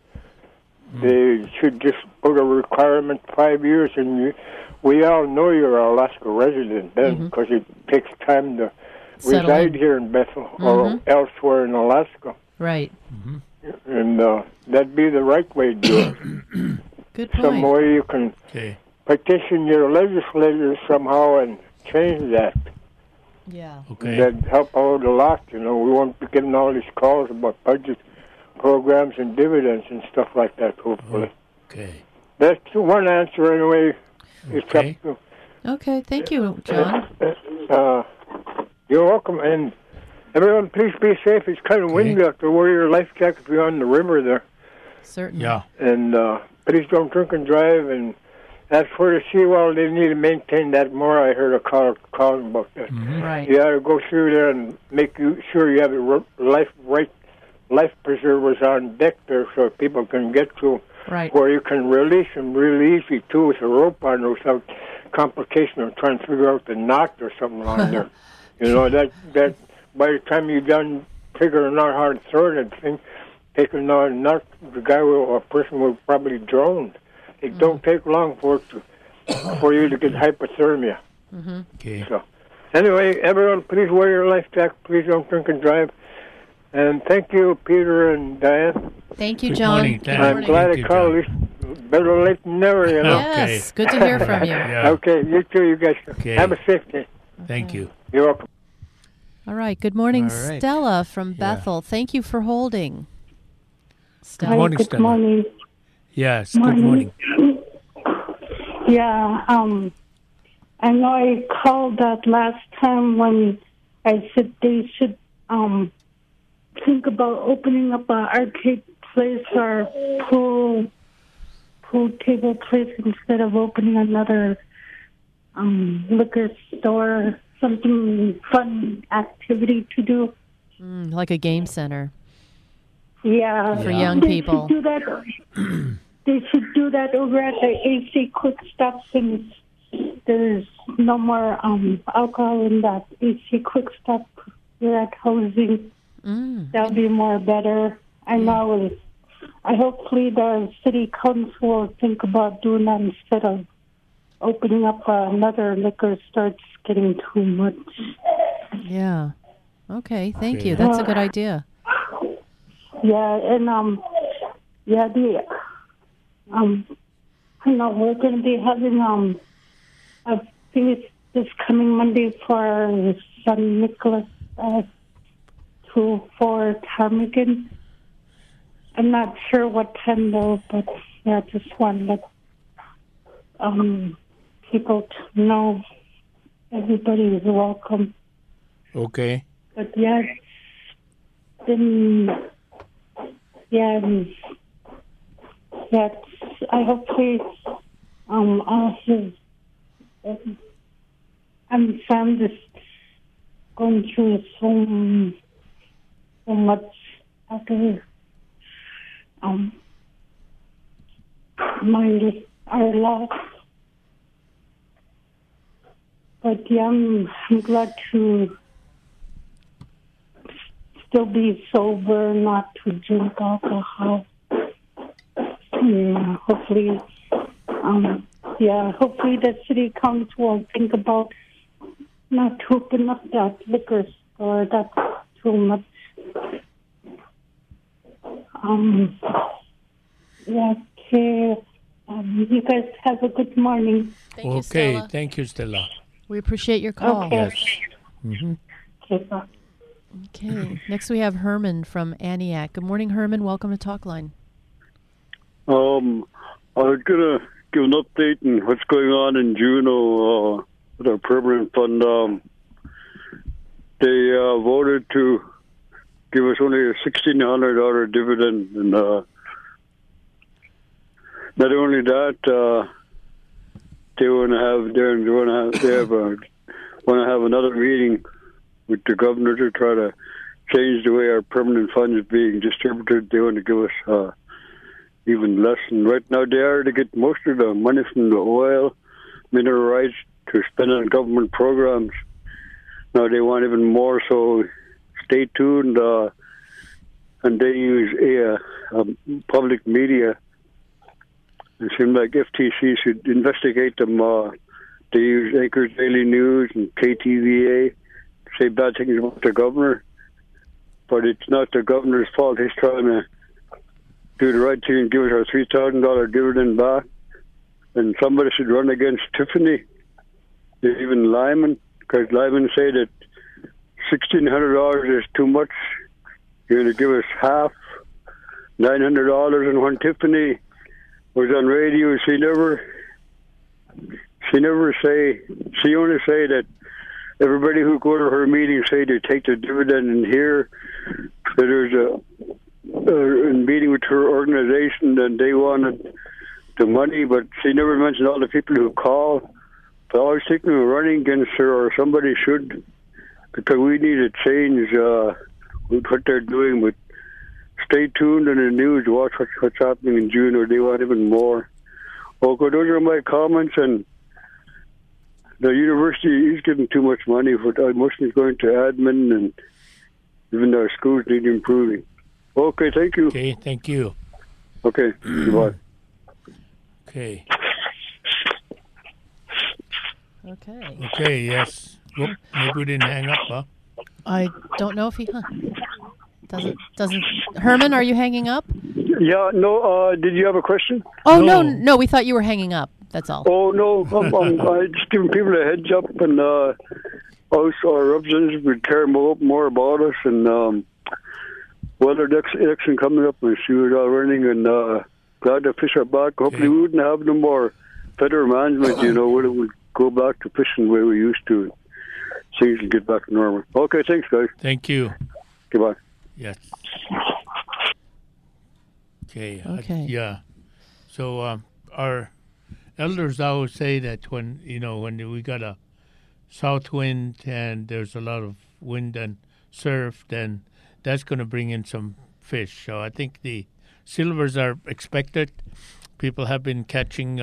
They should just put a requirement 5 years, and we all know you're an Alaska resident then, because it takes time to reside here in Bethel or elsewhere in Alaska. Right. and that'd be the right way to do it. Good Some point. way you can petition your legislators somehow and change that. Yeah. Okay. That'd help out a lot. We won't be getting all these calls about budget programs and dividends and stuff like that, hopefully. Okay. That's one answer anyway. It's up to Okay, thank you, John. You're welcome, and everyone, please be safe. It's kind of windy out there. Wear your life jacket if you're on the river there. Certainly. Yeah. And please don't drink and drive. And as for the seawall, they need to maintain that more. I heard a caller calling about that. Right. You got to go through there and make sure you have the life preservers on deck there so people can get to. Right. Where you can release them really easy too with a rope on there without complication of trying to figure out the knot or something on there. That by the time you're done figuring out how to throw that thing, taking out a knot, the guy or person will probably drown. It don't take long for you to get hypothermia. Mm-hmm. Okay. So, anyway, everyone, please wear your life jacket. Please don't drink and drive. And thank you, Peter and Diane. Thank you, John. I'm glad I called. Better late than never, Yes, good to hear from you. Okay, you too, you guys. Okay. Have a safe day. Thank you. You're welcome. All right. Good morning, All right. Stella from Bethel. Thank you for holding. Stella. Good morning, Good Stella. morning. Yes, good morning. Yeah, I know I called that last time when I said they should think about opening up an arcade place or pool table place instead of opening another liquor store, something fun activity to do. Like a game center. Yeah. For young people. They should do that over at the AC Quick Stop since there's no more alcohol in that AC Quick Stop we're at housing. That would be more better. I know. I hopefully the city council will think about doing that instead of opening up another liquor store. It's getting too much. Yeah. Okay. Thank you. That's a good idea. Yeah, and I know we're going to be having I think it's this coming Monday for St. Nicholas for Ptarmigan. I'm not sure what time though, but yeah, just want to let people to know everybody is welcome. Okay. But yeah, then I hopefully also I'm just going through so much after our loss. But yeah, I'm glad to still be sober, not to drink alcohol. Yeah, hopefully the city council will think about not to open up that liquor store. That's too much. Okay. You guys have a good morning. Thank you, Stella. Thank you, Stella. We appreciate your call. Okay. Yes. Mm-hmm. Okay, bye. Okay. Next we have Herman from Aniak. Good morning, Herman. Welcome to Talkline. I was going to give an update on what's going on in Juneau with our permanent fund. They voted to give us only a $1,600 dividend, and not only that, they want to have another meeting with the governor to try to change the way our permanent fund is being distributed. They want to give us even less. And right now they are to get most of the money from the oil, mineral rights to spend on government programs. Now they want even more, so stay tuned. And they use public media. It seems like FTC should investigate them. They use Anchorage Daily News and KTVA to say bad things about the governor. But it's not the governor's fault. He's trying to do the right thing and give us our $3,000 dividend back. And somebody should run against Tiffany, even Lyman, because Lyman said that $1,600 is too much. You're going to give us half, $900. And when Tiffany was on radio, she only say that everybody who go to her meeting say they take the dividend, and here there's a meeting with her organization and they wanted the money, but she never mentioned all the people who call. So I was thinking of running against her, or somebody should, because we need to change with what they're doing. But stay tuned in the news, watch what's happening in June, or they want even more. Okay, those are my comments, and the university is giving too much money. Most is going to admin, and even our schools need improving. Okay, thank you. Okay, thank you. Okay, goodbye. Okay. Okay. Okay, yes. Whoop, maybe we didn't hang up, huh? I don't know if he doesn't. Herman, are you hanging up? Yeah, no, did you have a question? Oh, no, we thought you were hanging up. That's all. Oh, no, I'm just giving people a heads up, and also our representatives would care more about us, and whether the election coming up, and see we're all running, and glad the fish are back. Hopefully we wouldn't have no more federal management, we'll go back to fishing the way we used to. Things will get back to normal. Okay, thanks, guys. Thank you. Goodbye. Yes. Okay. Okay. Yeah. So our elders always say that when we got a south wind and there's a lot of wind and surf, then that's going to bring in some fish. So I think the silvers are expected. People have been catching,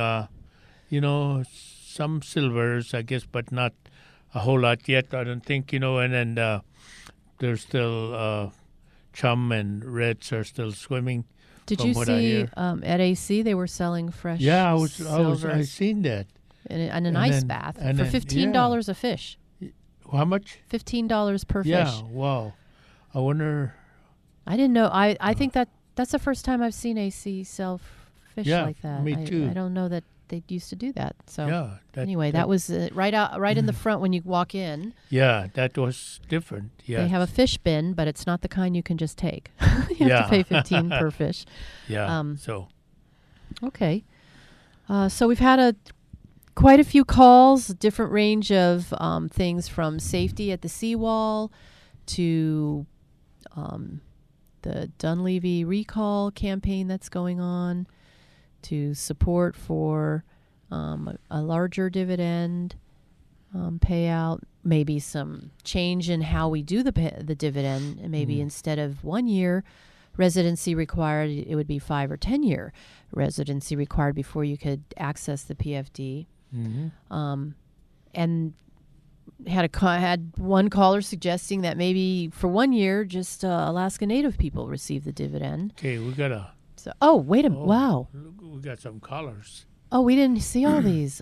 some silvers, I guess, but not a whole lot yet, I don't think, and then there's still chum and reds are still swimming. Did you see at AC they were selling fresh? Yeah, I silvers seen that. in an ice bath for $15 a fish. How much? $15 per fish. Yeah, wow. I wonder. I didn't know. I think that's the first time I've seen AC sell fish like that. Me too. I don't know that they used to do that. So yeah, that was right in the front when you walk in. Yeah, that was different. Yeah, they have a fish bin, but it's not the kind you can just take. You have to pay $15 per fish. Yeah. Okay. So we've had quite a few calls, different range of things from safety at the seawall to the Dunleavy recall campaign that's going on, to support for a larger dividend payout, maybe some change in how we do the dividend, and maybe instead of 1 year residency required, it would be 5 or 10 year residency required before you could access the PFD. Mm-hmm. And had one caller suggesting that maybe for 1 year, just Alaska Native people receive the dividend. Okay, we got a. So, wait a minute! Wow, we got some callers. Oh, we didn't see all these.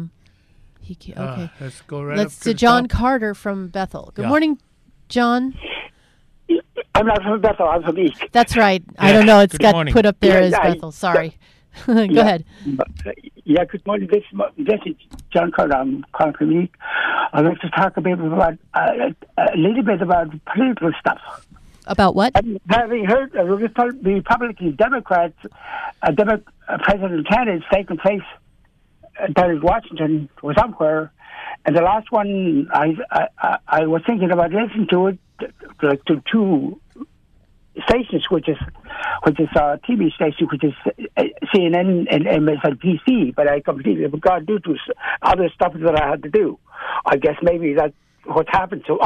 Okay, let's go right. Let's up to John top. Carter from Bethel. Good morning, John. I'm not from Bethel. I'm from East. That's right. I don't know. It's Good got morning. put up there as Bethel. Sorry. Go ahead. Yeah, good morning. This is John Carter. I'm calling from East. I'd like to talk a bit about a little bit about political stuff. About what? Having heard Republican Democrats, president candidates taking place down in Washington or somewhere, and the last one I was thinking about listening to it, to two stations, which is a TV station, which is CNN and MSNBC, but I completely forgot due to other stuff that I had to do. I guess maybe that's what happens to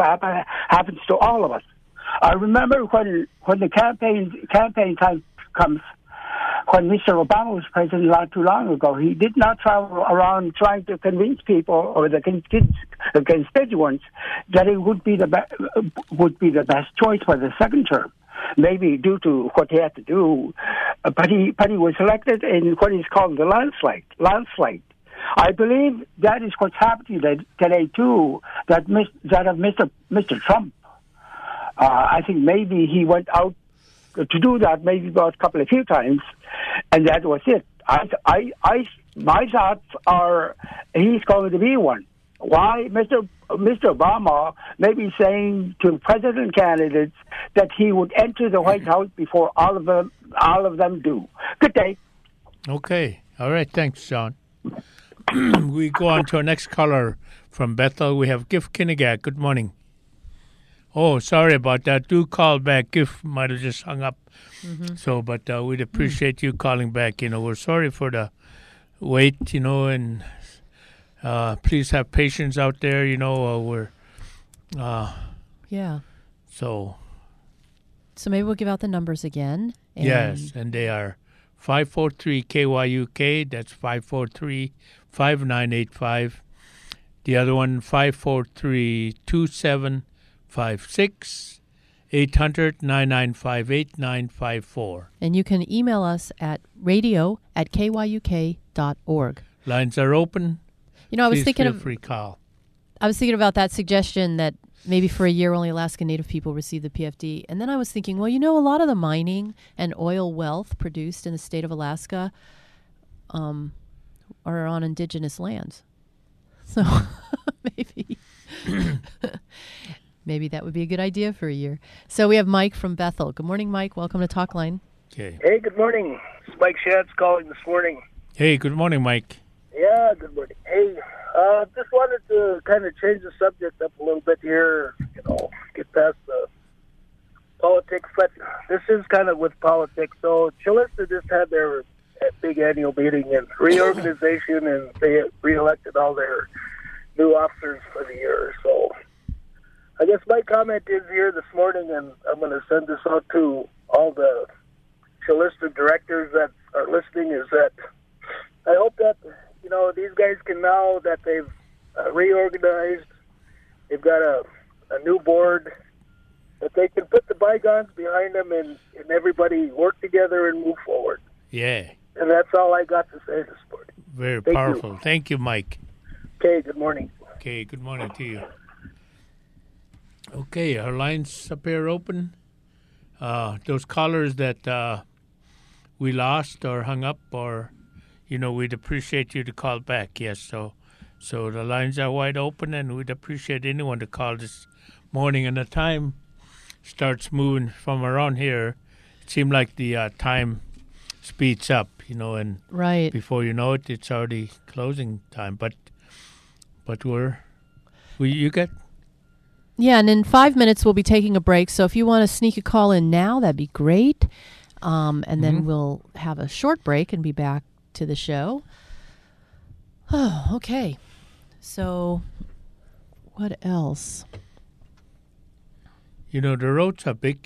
all of us. I remember when the campaign time comes, when Mr. Obama was president not too long ago, he did not travel around trying to convince people or the constituents that it would be the best choice for the second term. Maybe due to what he had to do, but he was elected in what is called the landslide. I believe that is what's happening today too. That of Mr. Trump. I think maybe he went out to do that maybe about a few times, and that was it. My thoughts are he's going to be one. Why, Mr. Obama may be saying to president candidates that he would enter the White House before all of them do. Good day. Okay. All right. Thanks, John. We go on to our next caller from Bethel. We have Gif Kinnegad. Good morning. Oh, sorry about that. Do call back. Gif might have just hung up. So, but we'd appreciate you calling back. We're sorry for the wait, and please have patience out there. We're yeah. So maybe we'll give out the numbers again. Yes, and they are 543-KYUK. That's 543-5985. The other one, 543-2756. 800-995-8954. And you can email us at radio@kyuk.org. Lines are open. I was thinking feel free call. I was thinking about that suggestion that maybe for a year only Alaska Native people receive the PFD. And then I was thinking, well, a lot of the mining and oil wealth produced in the state of Alaska are on indigenous lands. So maybe that would be a good idea for a year. So we have Mike from Bethel. Good morning, Mike. Welcome to Talkline. Okay. Hey, good morning. It's Mike Schatz calling this morning. Hey, good morning, Mike. Yeah, good morning. Hey, just wanted to kind of change the subject up a little bit here, get past the politics, but this is kind of with politics. So Chilista just had their big annual meeting and reorganization, and they re-elected all their new officers for the year. So I guess my comment is here this morning, and I'm going to send this out to all the Chilista directors that are listening, is that I hope that, these guys can, now that they've reorganized, they've got a new board, that they can put the bygones behind them and everybody work together and move forward. Yeah. And that's all I got to say this morning. Very powerful. Thank you, Mike. Okay, good morning. Okay, good morning to you. Okay, our lines up here open. Those callers that we lost or hung up, or, we'd appreciate you to call back. Yes, so the lines are wide open, and we'd appreciate anyone to call this morning. And the time starts moving from around here. It seemed like the time speeds up, and right before you know it, it's already closing time. But you get. Yeah, and in 5 minutes we'll be taking a break. So if you want to sneak a call in now, that'd be great. And then we'll have a short break and be back to the show. Oh, okay. So what else? The roads are big.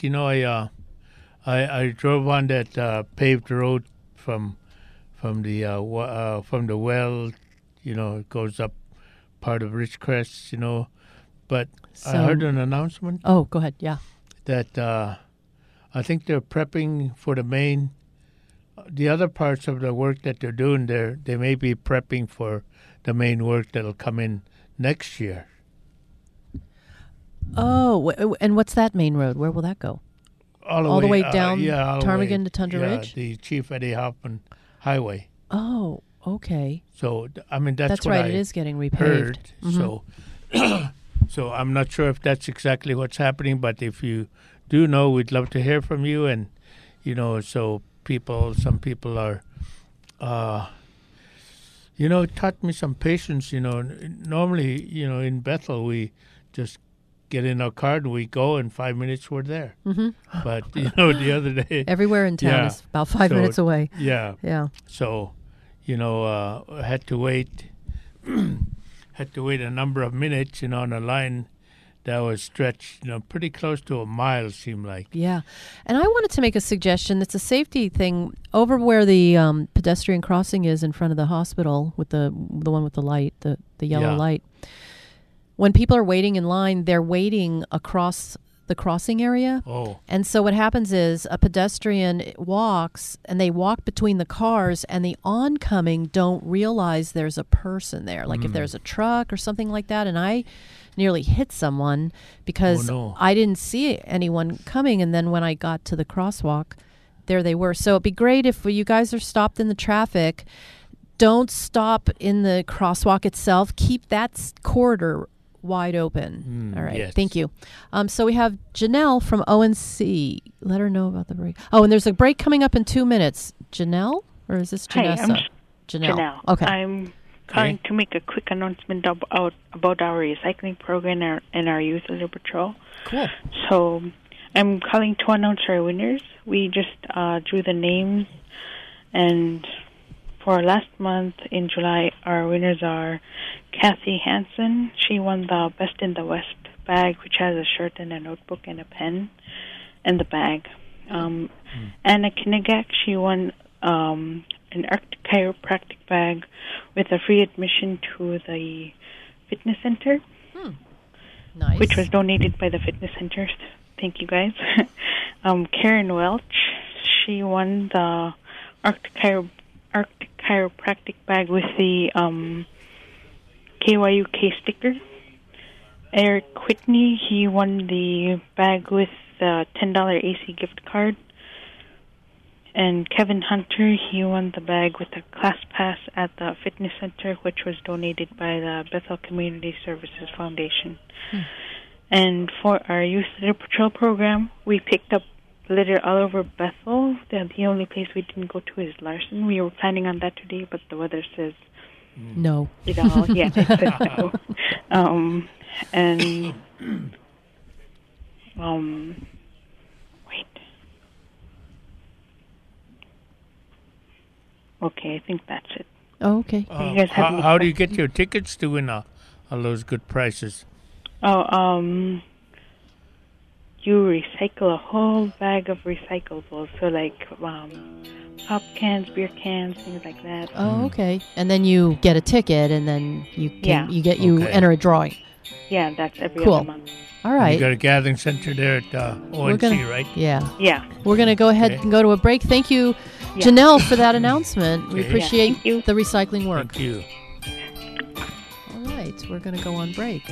I drove on that paved road from the well. It goes up part of Ridgecrest. But I heard an announcement. Oh, go ahead. Yeah. That I think they're prepping for the main. The other parts of the work that they're doing there, they may be prepping for the main work that'll come in next year. Oh, and what's that main road? Where will that go? All the way down Ptarmigan to Tundra Ridge? The Chief Eddie Hoffman Highway. Oh, okay. So, that's what right. I It is getting repaved. Heard. So I'm not sure if that's exactly what's happening, but if you do know, we'd love to hear from you. And, so some people are, it taught me some patience. Normally, in Bethel, we just get in our car and we go, in 5 minutes we're there. Mm-hmm. But, the other day. Everywhere in town is about 5 minutes away. Yeah. Yeah. So, I had to wait. Had to wait a number of minutes, on a line that was stretched, pretty close to a mile, seemed like. Yeah. And I wanted to make a suggestion that's a safety thing. Over where the pedestrian crossing is in front of the hospital, with the one with the light, the yellow light. When people are waiting in line, they're waiting across the crossing area. Oh. And so what happens is a pedestrian walks, and they walk between the cars, and the oncoming don't realize there's a person there. Like if there's a truck or something like that. And I nearly hit someone because I didn't see anyone coming. And then when I got to the crosswalk, there they were. So it'd be great if you guys are stopped in the traffic. Don't stop in the crosswalk itself. Keep that corridor wide open. All right. yes. Thank you. So we have Janelle from ONC. Let her know about the break. Oh, and there's a break coming up in 2 minutes. Janelle? Or is this Janessa? Hi, I'm Janelle. Okay. I'm calling to make a quick announcement about our recycling program and our Youth Leader Patrol. Cool. So I'm calling to announce our winners. We just drew the names, and for last month in July, our winners are Kathy Hansen. She won the Best in the West bag, which has a shirt and a notebook and a pen and the bag. Anna Kinnegak, she won an Arctic chiropractic bag with a free admission to the fitness center, nice. which was donated by the fitness center. Thank you, guys. Karen Welch, she won the Arctic chiropractic bag with the KYUK sticker. Eric Whitney, he won the bag with the $10 AC gift card. And Kevin Hunter, he won the bag with a class pass at the fitness center, which was donated by the Bethel Community Services Foundation. And for our Youth Litter Patrol program, we picked up litter all over Bethel. The only place we didn't go to is Larson. We were planning on that today, but the weather says no. It all, yeah, it says no. Wait. Okay, I think that's it. Oh, okay. You guys have any How do you get your tickets to win all those good prices? You recycle a whole bag of recyclables, so like pop cans, beer cans, things like that. Oh, okay. And then you get a ticket, and then you enter a drawing. Yeah, that's every Cool. other month. All right. You got a gathering center there at ONC, right? Yeah. Yeah. We're going to go ahead and go to a break. Thank you, Janelle, for that announcement. We Okay. appreciate the recycling work. Thank you. All right. We're going to go on break.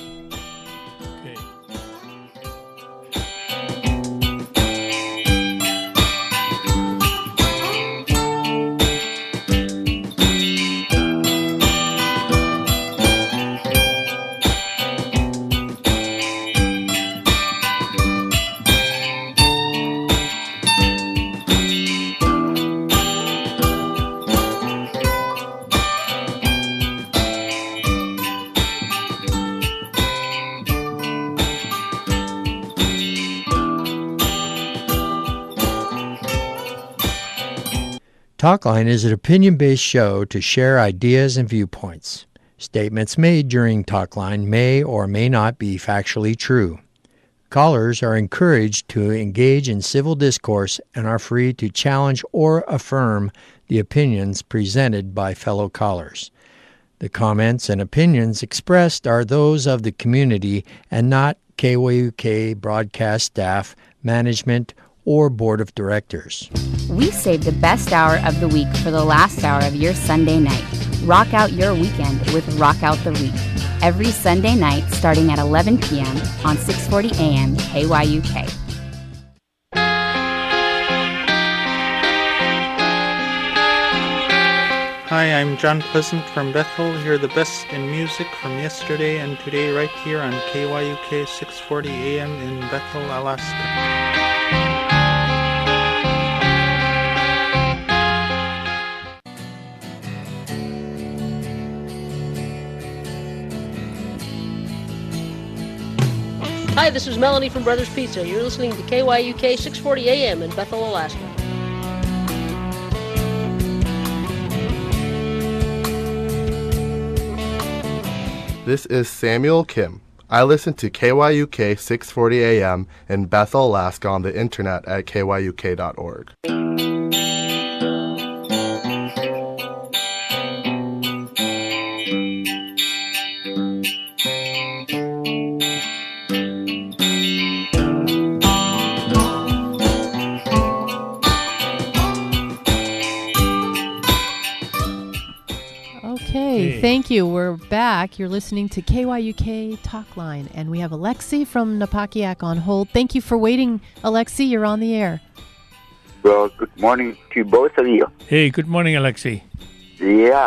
Talkline is an opinion-based show to share ideas and viewpoints. Statements made during Talkline may or may not be factually true. Callers are encouraged to engage in civil discourse and are free to challenge or affirm the opinions presented by fellow callers. The comments and opinions expressed are those of the community and not KYUK broadcast staff, management, or board of directors. We saved the best hour of the week for the last hour of your Sunday night. Rock out your weekend with Rock Out the Week. Every Sunday night starting at 11 p.m. on 640 AM KYUK. Hi, I'm John Pleasant from Bethel. Hear the best in music from yesterday and today right here on KYUK 640 AM in Bethel, Alaska. Hi, this is Melanie from Brothers Pizza. You're listening to KYUK 640 AM in Bethel, Alaska. This is Samuel Kim. I listen to KYUK 640 AM in Bethel, Alaska on the internet at kyuk.org. Okay, Okay, thank you. We're back. You're listening to KYUK Talk Line, and we have Alexi from Napakiak on hold. Thank you for waiting, Alexi. You're on the air. Well, good morning to both of you. Hey, good morning, Alexi. Yeah.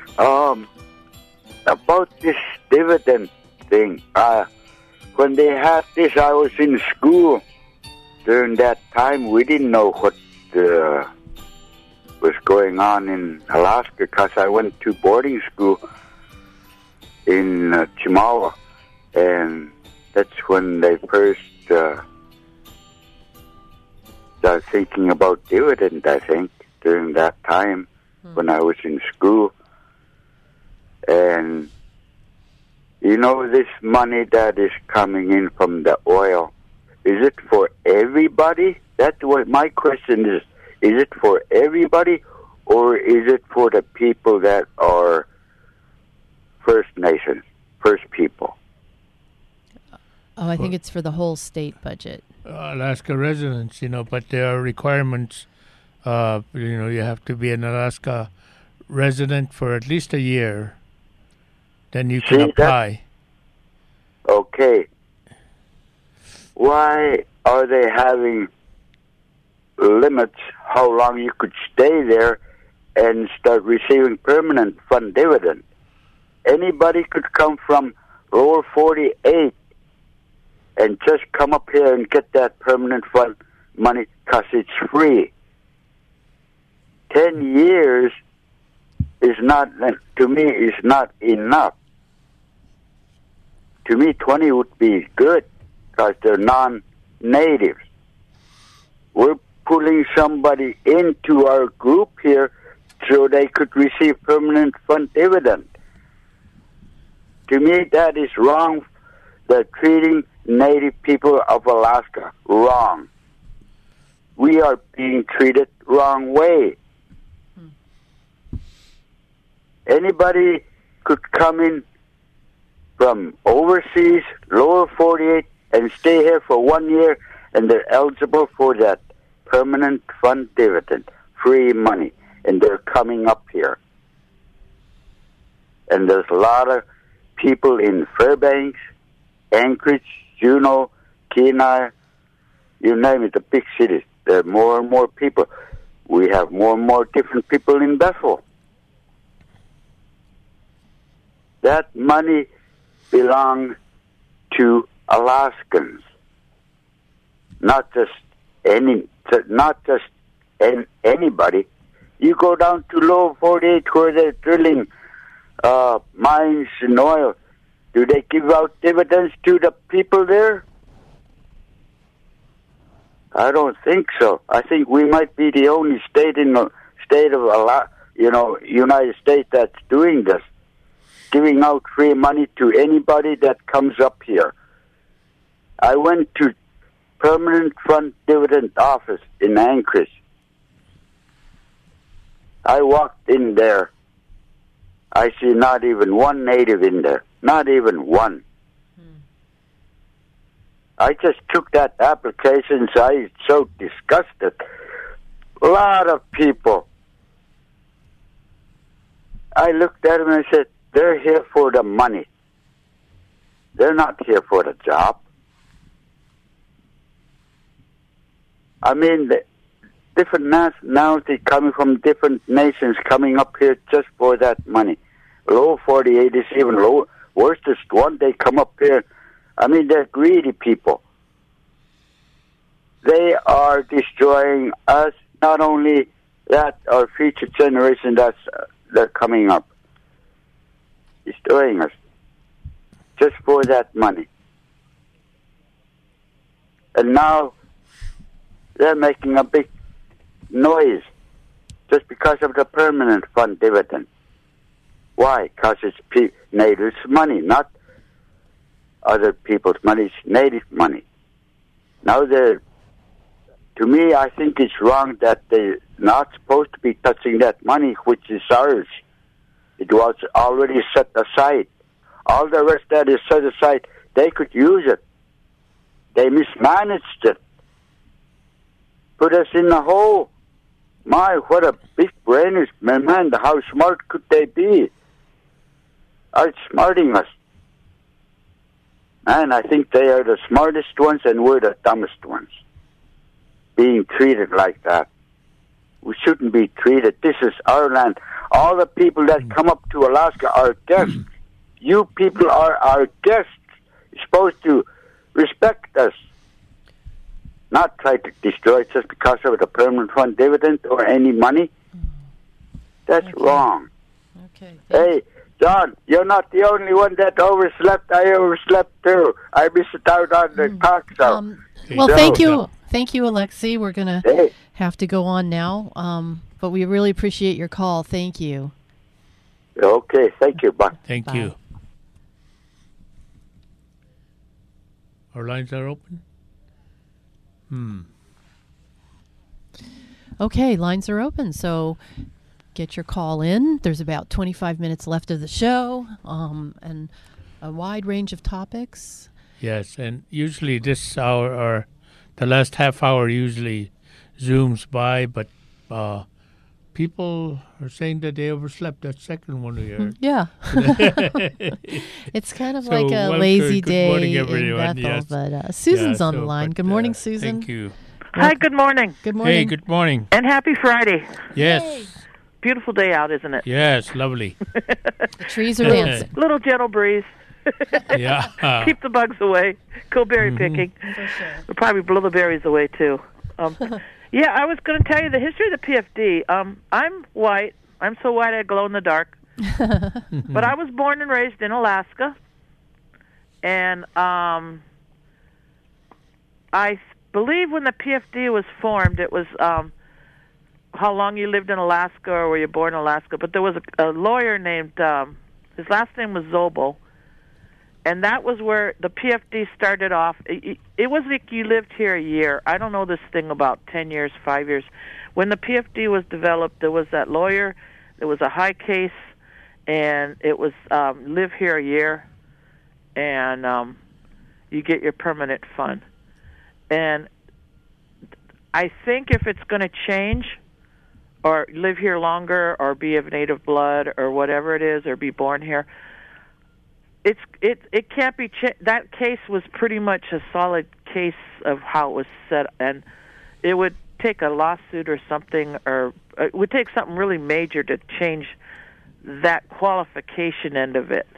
About this dividend thing, when they had this, I was in school. During that time, we didn't know what was going on in Alaska because I went to boarding school in Chemawa, and that's when they first started thinking about dividend, I think, during that time when I was in school. And you know, this money that is coming in from the oil, is it for everybody? That's what my question is. Is it for everybody, or is it for the people that are First Nations, First People? Oh, I think it's for the whole state budget. Alaska residents, but there are requirements. You have to be an Alaska resident for at least a year. Then you can apply. Okay. Why are they having limits how long you could stay there and start receiving permanent fund dividend? Anybody could come from lower 48 and just come up here and get that permanent fund money because it's free. 10 years is not, to me, is not enough. To me, 20 would be good because they're non-natives. We're pulling somebody into our group here so they could receive permanent fund dividend. To me, that is wrong. They're treating Native people of Alaska wrong. We are being treated wrong way. Anybody could come in from overseas, lower 48, and stay here for 1 year, and they're eligible for that permanent fund dividend, free money, and they're coming up here. And there's a lot of people in Fairbanks, Anchorage, Juneau, Kenai, you name it, the big cities. There are more and more people. We have more and more different people in Bethel. That money belongs to Alaskans, not just anybody. You go down to lower 48 where they're drilling mines and oil. Do they give out dividends to the people there? I don't think so. I think we might be the only state in the state of United States that's doing this, giving out free money to anybody that comes up here. I went to Permanent Fund Dividend Office in Anchorage. I walked in there. I see not even one native in there. Not even one. I just took that application, so I was so disgusted. A lot of people. I looked at them and I said, they're here for the money. They're not here for the job. I mean, the different nationalities coming from different nations coming up here just for that money. Lower 48 is even lower. Worstest one, they come up here. I mean, they're greedy people. They are destroying us. Not only that, our future generation they're coming up. Destroying us. Just for that money. And now they're making a big noise just because of the permanent fund dividend. Why? Because it's natives' money, not other people's money. It's native money. Now to me, I think it's wrong that they're not supposed to be touching that money, which is ours. It was already set aside. All the rest that is set aside, they could use it. They mismanaged it. Put us in the hole. My, what a big brain is. Man, how smart could they be? outsmarting us. And I think they are the smartest ones and we're the dumbest ones. Being treated like that. We shouldn't be treated. This is our land. All the people that come up to Alaska are guests. You people are our guests. You're supposed to respect us. Not try to destroy it just because of the permanent fund dividend or any money. That's wrong. Okay. Hey, John, you're not the only one that overslept. I overslept too. I missed out on the talk show. Well, thank you. Thank you, Alexei. We're going to have to go on now. But we really appreciate your call. Thank you. Okay. Thank you. Bye. Thank you. Our lines are open? Okay, lines are open. So get your call in. There's about 25 minutes left of the show, and a wide range of topics. Yes, and usually this hour, or the last half hour usually zooms by, but people are saying that they overslept that second one we heard. Yeah. It's kind of like a lazy day in Bethel, yes. but Susan's on the line. Good morning, Susan. Thank you. Hi, good morning. Good morning. Hey, good morning. And happy Friday. Yes. Yay. Beautiful day out, isn't it? Yes, lovely. The trees are dancing. Little gentle breeze. Yeah. Keep the bugs away. Go berry picking. For sure. We'll probably blow the berries away, too. Yeah, I was going to tell you the history of the PFD. I'm white. I'm so white I glow in the dark. But I was born and raised in Alaska. And I believe when the PFD was formed, it was how long you lived in Alaska or were you born in Alaska. But there was a lawyer named, his last name was Zobel. And that was where the PFD started off. It was like you lived here a year. I don't know this thing about 10 years, 5 years. When the PFD was developed, there was that lawyer, there was a high case, and it was live here a year, and you get your permanent fund. And I think if it's going to change, or live here longer, or be of native blood, or whatever it is, or be born here, it can't be that case was pretty much a solid case of how it was set, and it would take a lawsuit or something, or it would take something really major to change that qualification end of it.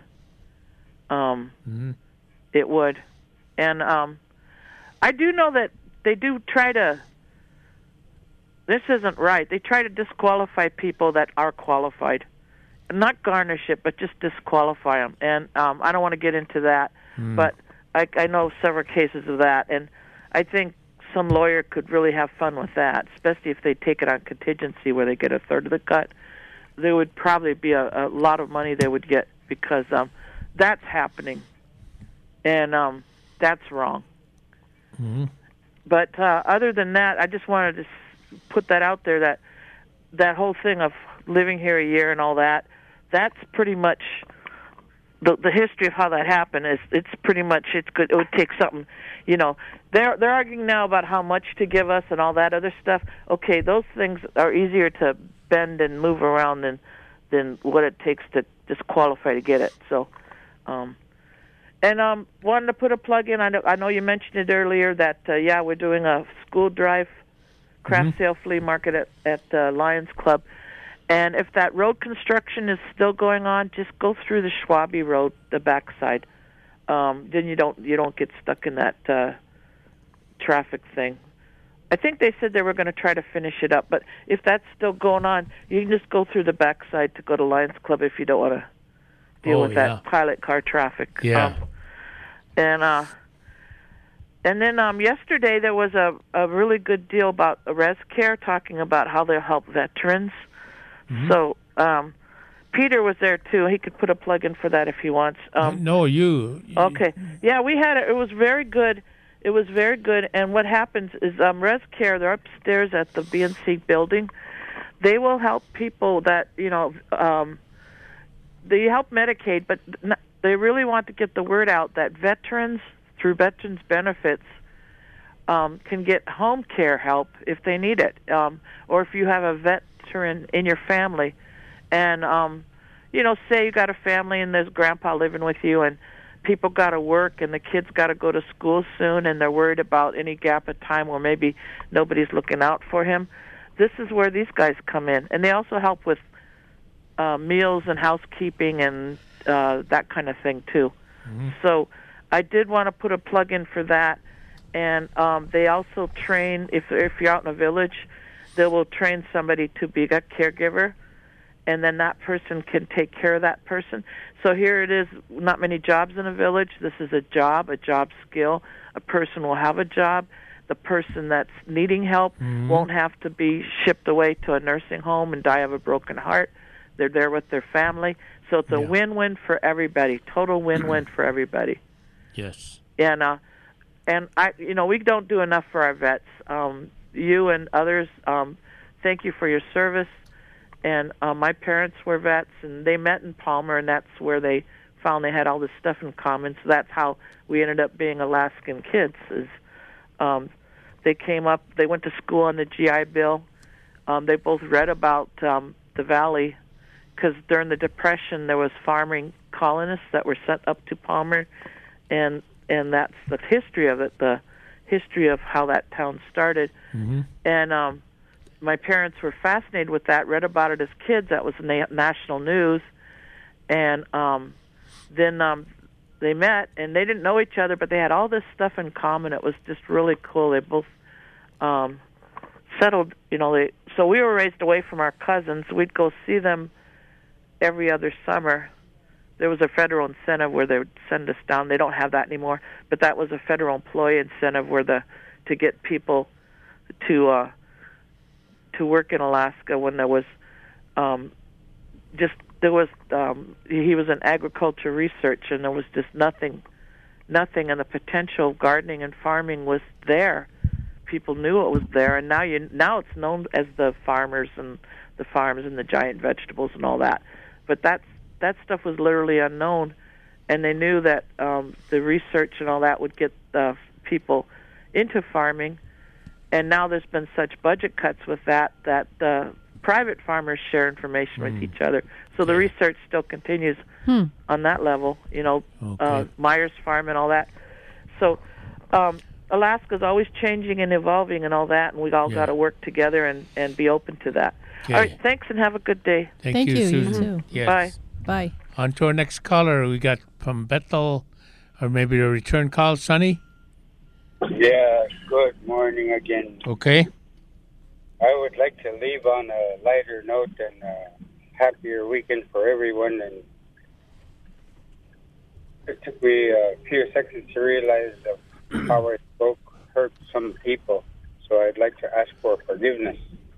It would, and I do know that they do try to. This isn't right. They try to disqualify people that are qualified. Not garnish it, but just disqualify them. And I don't want to get into that, but I know several cases of that, and I think some lawyer could really have fun with that, especially if they take it on contingency where they get a third of the cut. There would probably be a lot of money they would get because that's happening, and that's wrong. But other than that, I just wanted to put that out there, that whole thing of living here a year and all that, that's pretty much the history of how that happened. It's pretty much it's good. It would take something, They're arguing now about how much to give us and all that other stuff. Okay, those things are easier to bend and move around than what it takes to just qualify to get it. So, and wanted to put a plug in. I know you mentioned it earlier that we're doing a school drive craft sale flea market at Lions Club. And if that road construction is still going on, just go through the Schwabe Road, the backside. Then you don't get stuck in that traffic thing. I think they said they were going to try to finish it up, but if that's still going on, you can just go through the backside to go to Lions Club if you don't want to deal with that pilot car traffic. Yeah. And then yesterday there was a really good deal about ResCare talking about how they'll help veterans. So Peter was there too. He could put a plug in for that if he wants. No, you. Okay. Yeah, we had it. It was very good. It was very good. And what happens is ResCare, they're upstairs at the BNC building. They will help people that, they help Medicaid, but they really want to get the word out that veterans, through Veterans Benefits, can get home care help if they need it. Or if you have a veteran in your family and say you got a family and there's grandpa living with you, and people got to work and the kids got to go to school soon, and they're worried about any gap of time where maybe nobody's looking out for him. This is where these guys come in, and they also help with meals and housekeeping and that kind of thing too. Mm-hmm. So I did want to put a plug in for that, and they also train, if you're out in a village, they will train somebody to be a caregiver, and then that person can take care of that person. So here it is, not many jobs in a village. This is a job skill. A person will have a job. The person that's needing help won't have to be shipped away to a nursing home and die of a broken heart. They're there with their family. So it's a win-win for everybody, total win-win for everybody. Yes. And I, we don't do enough for our vets. You and others, thank you for your service. And my parents were vets, and they met in Palmer, and that's where they found they had all this stuff in common. So that's how we ended up being Alaskan kids. They came up, they went to school on the GI Bill. They both read about the Valley, because during the Depression there was farming colonists that were sent up to Palmer, and that's the history of it, the history of how that town started. Mm-hmm. And my parents were fascinated with that, read about it as kids. That was national news. And then they met, and they didn't know each other, but they had all this stuff in common. It was just really cool. They both settled, so we were raised away from our cousins. We'd go see them every other summer. There was a federal incentive where they would send us down. They don't have that anymore, but that was a federal employee incentive to get people to work in Alaska when there was he was in agriculture research, and there was just nothing, and the potential of gardening and farming was there. People knew it was there, and now it's known as the farmers and the farms and the giant vegetables and all that. But that stuff was literally unknown, and they knew that the research and all that would get people into farming. And now there's been such budget cuts with that the private farmers share information with each other. So the research still continues on that level, Myers Farm and all that. So Alaska's always changing and evolving and all that, and we all got to work together and be open to that. Okay. All right, thanks, and have a good day. Thank you, Susan. You too. Yes. Bye. Bye. On to our next caller. We got from Bethel, or maybe a return call, Sonny. Yeah, good morning again. Okay. I would like to leave on a lighter note and a happier weekend for everyone. And it took me a few seconds to realize how I spoke hurt some people. So I'd like to ask for forgiveness.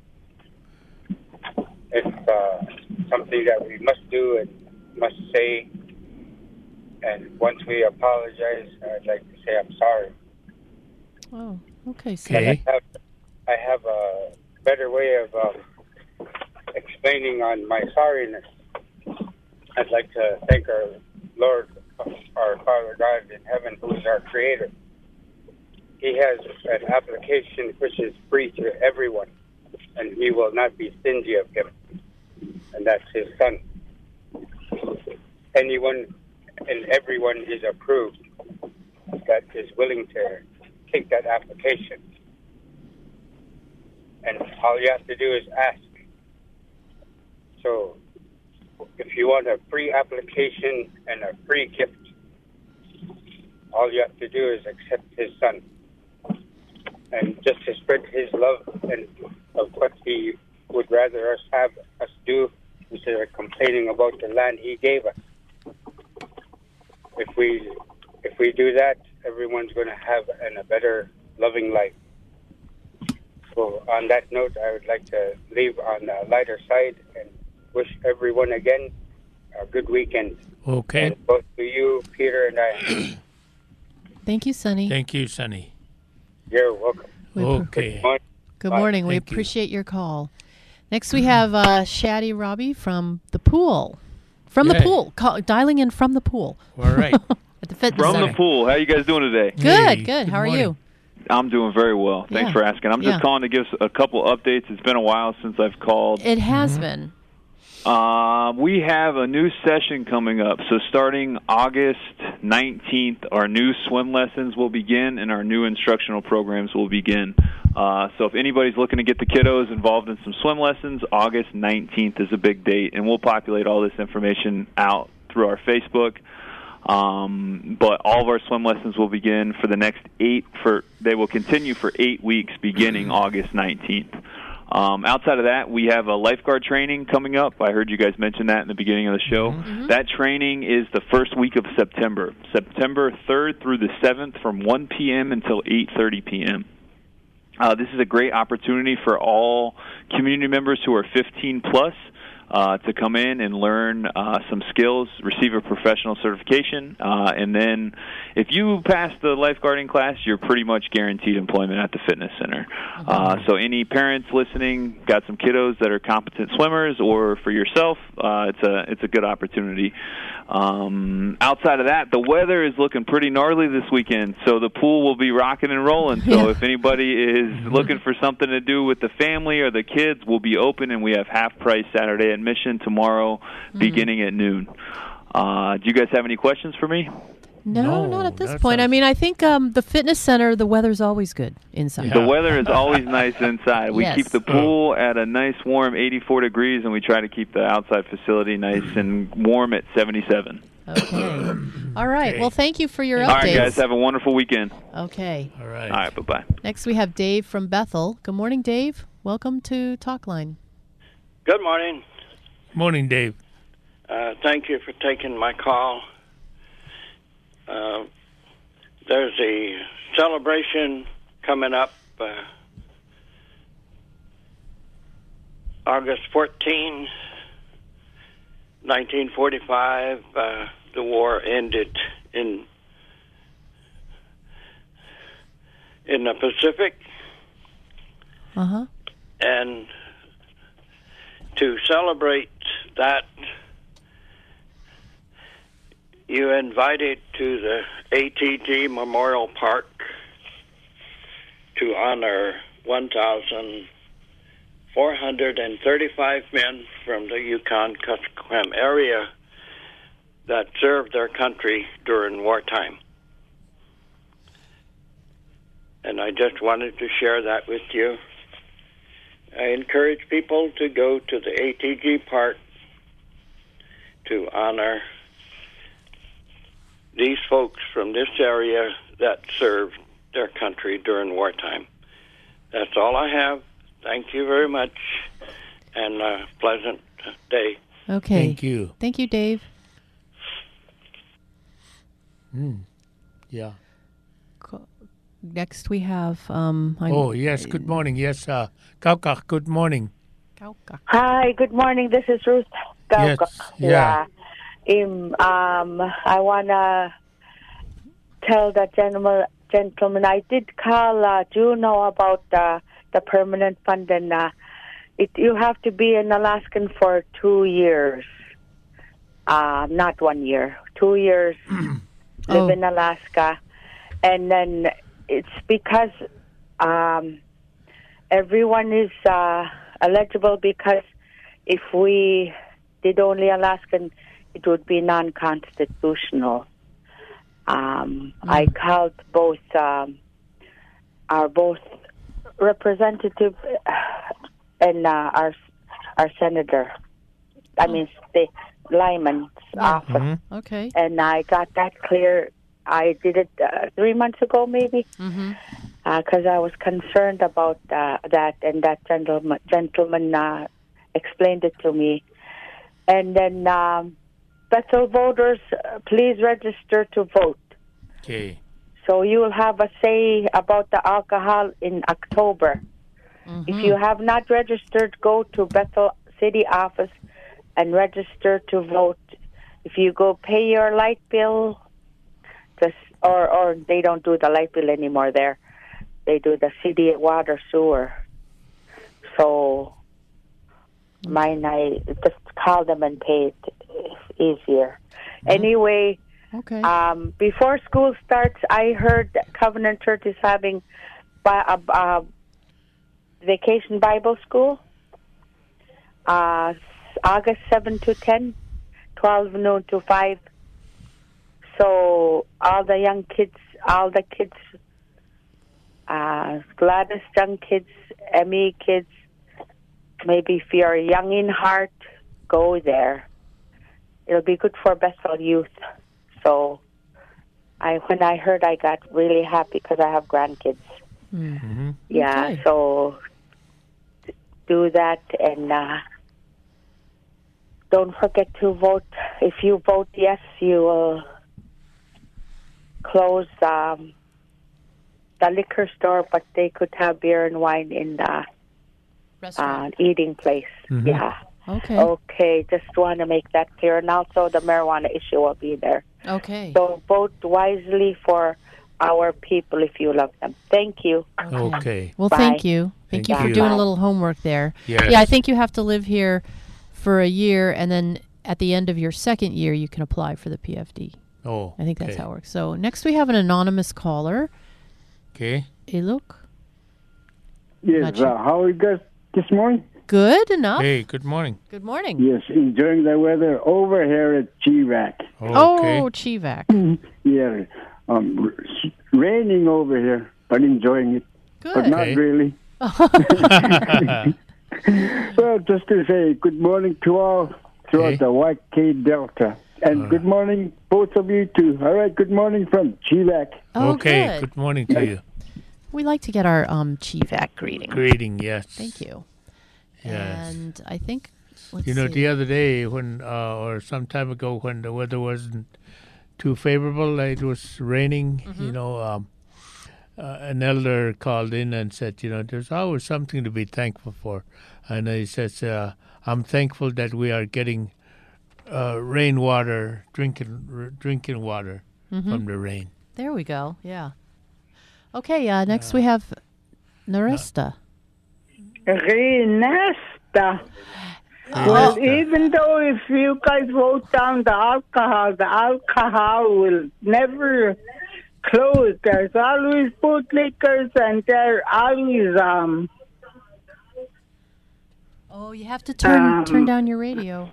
It's something that we must do and must say. And once we apologize, I'd like to say I'm sorry. Oh, okay. So I have a better way of explaining on my sorriness. I'd like to thank our Lord, our Father God in heaven, who is our Creator. He has an application which is free to everyone, and He will not be stingy of Him, and that's His Son. Anyone and everyone is approved that is willing to take that application. And all you have to do is ask. So if you want a free application and a free gift, all you have to do is accept His Son. And just to spread His love and of what He would rather us do instead of complaining about the land He gave us. If we do that, everyone's going to have a better, loving life. So on that note, I would like to leave on the lighter side and wish everyone again a good weekend. Okay. And both to you, Peter, and I. Thank you, Sonny. Thank you, Sonny. You're welcome. Okay. Good morning. We appreciate your call. Next, we have Shaddy Robbie from the pool. The pool. Dialing in from the pool. All right. At the fitness From center. the pool. How you guys doing today? Good. How are you? I'm doing very well. Thanks for asking. I'm just calling to give a couple updates. It's been a while since I've called. It has been. We have a new session coming up. So starting August 19th, our new swim lessons will begin and our new instructional programs will begin. So if anybody's looking to get the kiddos involved in some swim lessons, August 19th is a big date, and we'll populate all this information out through our Facebook. But all of our swim lessons will begin for the next they will continue for 8 weeks beginning August 19th. Outside of that, we have a lifeguard training coming up. I heard you guys mention that in the beginning of the show. Mm-hmm. That training is the first week of September 3rd through the 7th from 1 p.m. until 8:30 p.m. This is a great opportunity for all community members who are 15 plus to come in and learn some skills, receive a professional certification, and then if you pass the lifeguarding class, you're pretty much guaranteed employment at the fitness center. So any parents listening, got some kiddos that are competent swimmers, or for yourself, it's a good opportunity. Outside of that, the weather is looking pretty gnarly this weekend, so the pool will be rocking and rolling. So if anybody is looking for something to do with the family or the kids, we'll be open, and we have half-price Saturday admission tomorrow beginning at noon. Do you guys have any questions for me? No, not at this point. I mean, I think the fitness center, the weather's always good inside. The weather is always nice inside. We Yes. keep the pool at a nice warm 84 degrees, and we try to keep the outside facility nice and warm at 77. Okay. All right. Well, thank you for your updates. All right, guys. Have a wonderful weekend. Okay. All right. All right, bye-bye. Next, we have Dave from Bethel. Good morning, Dave. Welcome to Talkline. Good morning. Morning, Dave. Thank you for taking my call. There's a celebration coming up August 14, 1945. The war ended in the Pacific. Uh-huh. And to celebrate that, you invited to the ATG Memorial Park to honor 1,435 men from the Yukon-Kuskokwim area that served their country during wartime. And I just wanted to share that with you. I encourage people to go to the ATG Park to honor these folks from this area that served their country during wartime. That's all I have. Thank you very much, and a pleasant day. Okay. Thank you. Thank you, Dave. Yeah. Next, we have... yes. Good morning. Yes, Kaukak, good morning. Hi, good morning. This is Ruth Kaukak. Yes. Yeah. I want to tell the gentleman, I did call Juno about the permanent fund, and you have to be an Alaskan for 2 years, not 1 year, 2 years, live in Alaska. And then it's because everyone is eligible, because if we did only Alaskan, it would be non-constitutional. I called both our representative and our senator. I mean, the Lyman's office. Okay. And I got that clear. I did it 3 months ago, maybe, because I was concerned about that, and that gentleman explained it to me. And then Bethel voters, please register to vote. Okay. So you will have a say about the alcohol in October. If you have not registered, go to Bethel City office and register to vote. If you go pay your light bill, or they don't do the light bill anymore there. They do the city water sewer. So mine, I just call them and pay it. It's easier. Anyway, before school starts, I heard Covenant Church is having vacation Bible school. August 7 to 10, 12 noon to 5. So all the young kids, Gladys young kids, Emmy kids, maybe if you're young in heart, go there. It'll be good for Bethel youth. So when I heard, I got really happy because I have grandkids. Mm-hmm. Yeah, okay. So do that, and don't forget to vote. If you vote yes, you will close the liquor store, but they could have beer and wine in the eating place. Mm-hmm. Yeah. Okay. Okay, just want to make that clear. And also the marijuana issue will be there. Okay. So vote wisely for our people if you love them. Thank you. Okay. Well, Bye. thank you. Thank you for doing a little homework there. Yes. Yeah, I think you have to live here for a year, and then at the end of your second year, you can apply for the PFD. Oh, I think that's okay. how it works. So next we have an anonymous caller. Okay. Hey, look. Yes, how are you guys this morning? Good enough. Hey, good morning. Good morning. Yes, enjoying the weather over here at Chivac. Oh, Chivac. Yeah, raining over here, but enjoying it. Good. But not Okay. really. Well, just to say good morning to all throughout the YK Delta. And good morning, both of you, too. All right, good morning from Chivac. Oh, Okay, good. good morning to you. We like to get our Chivac greeting. Greeting, yes. Thank you. Yes. And I think, let's You know, see. the other day when, or some time ago when the weather wasn't too favorable, it was raining, Mm-hmm. you know, an elder called in and said, you know, there's always something to be thankful for. And he says, I'm thankful that we are getting rainwater, drinking water Mhm. from the rain. There we go. Yeah. Okay, next we have Naresta. Renesta. Well, even though if you guys vote down the alcohol will never close. There's always bootlickers, and there always Oh, you have to turn down your radio.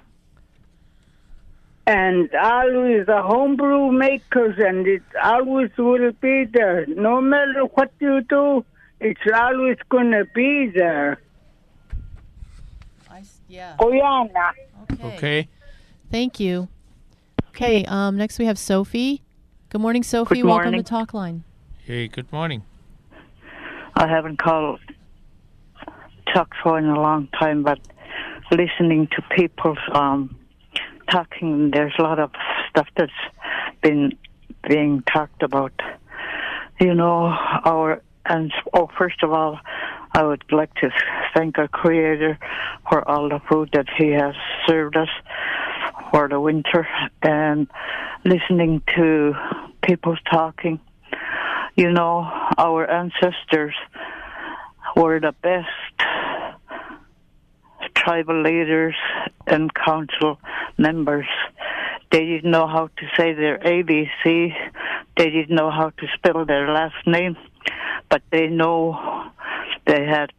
and always the homebrew makers, and it always will be there. No matter what you do, it's always gonna be there. Yeah. Guyana. Okay. Thank you. Okay, next we have Sophie. Good morning, Sophie. Good Welcome morning. to Talk Line. Hey, good morning. I haven't called talk show in a long time, but listening to people talking, there's a lot of stuff that's been being talked about. You know, first of all, I would like to thank our Creator for all the food that He has served us for the winter, and listening to people talking. You know, our ancestors were the best tribal leaders and council members. They didn't know how to say their ABC. They didn't know how to spell their last name, but they know they had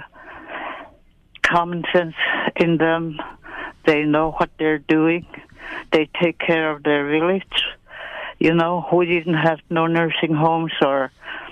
common sense in them. They know what they're doing. They take care of their village. You know, we didn't have no nursing homes or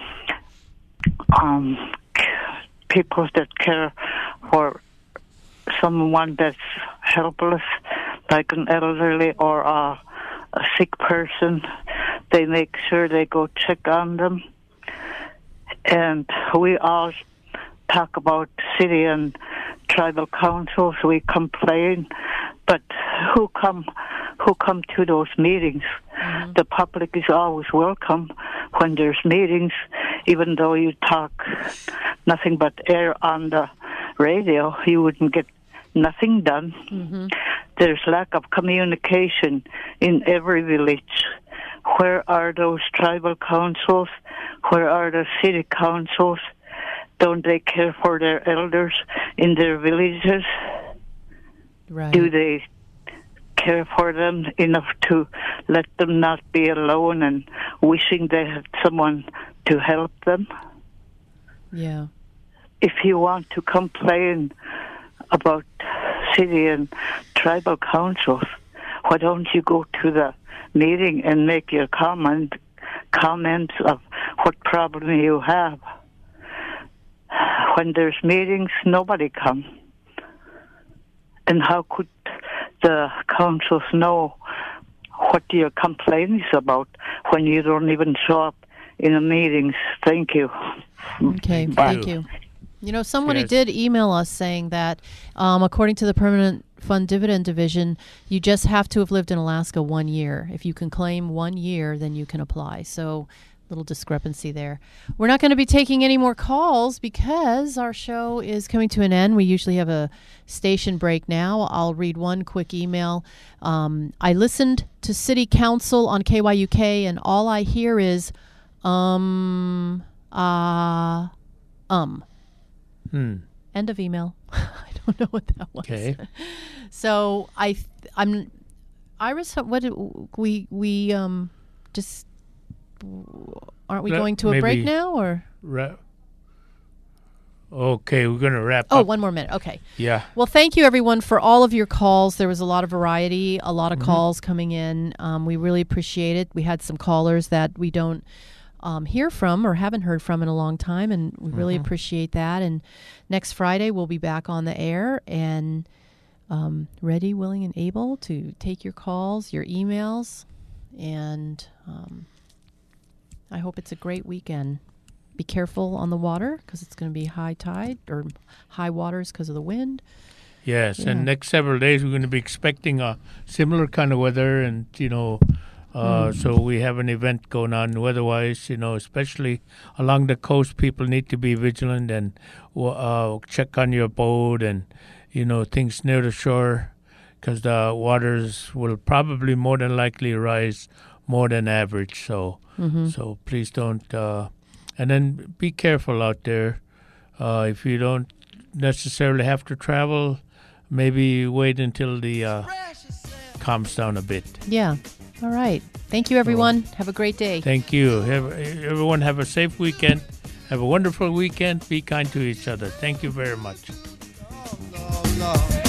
people that care for someone that's helpless, like an elderly or a sick person. They make sure they go check on them. And we all talk about city and tribal councils. We complain, but who come to those meetings? Mm-hmm. The public is always welcome when there's meetings, even though you talk nothing but air on the radio. You wouldn't get nothing done. Mm-hmm. There's lack of communication in every village. Where are those tribal councils? Where are the city councils? Don't they care for their elders in their villages? Right. Do they care for them enough to let them not be alone and wishing they had someone to help them? Yeah. If you want to complain about city and tribal councils. Why don't you go to the meeting and make your comments of what problem you have? When there's meetings, nobody comes. And how could the councils know what your complaint is about when you don't even show up in the meetings? Thank you. Okay, thank you. You know, somebody did email us saying that according to the Permanent Fund Dividend Division, you just have to have lived in Alaska 1 year. If you can claim 1 year, then you can apply. So little discrepancy there. We're not going to be taking any more calls because our show is coming to an end. We usually have a station break now. I'll read one quick email. I listened to City Council on KYUK, and all I hear is End of email. I don't know what that was. Okay. So I'm Iris. What we just aren't we going to a break now or? Okay, we're going to wrap up. Oh, 1 more minute. Okay. Yeah. Well, thank you, everyone, for all of your calls. There was a lot of variety, a lot of calls coming in. We really appreciate it. We had some callers that we don't hear from or haven't heard from in a long time, and we really appreciate that. And next Friday, we'll be back on the air and ready, willing, and able to take your calls, your emails, and I hope it's a great weekend. Be careful on the water because it's going to be high tide or high waters because of the wind. Yes, and next several days we're going to be expecting a similar kind of weather, and so we have an event going on weather-wise. Especially along the coast, people need to be vigilant and check on your boat and things near the shore because the waters will probably more than likely rise more than average. So please don't. And then be careful out there. If you don't necessarily have to travel, maybe wait until the calms down a bit. Yeah. All right. Thank you, everyone. Have a great day. Thank you. Everyone have a safe weekend. Have a wonderful weekend. Be kind to each other. Thank you very much.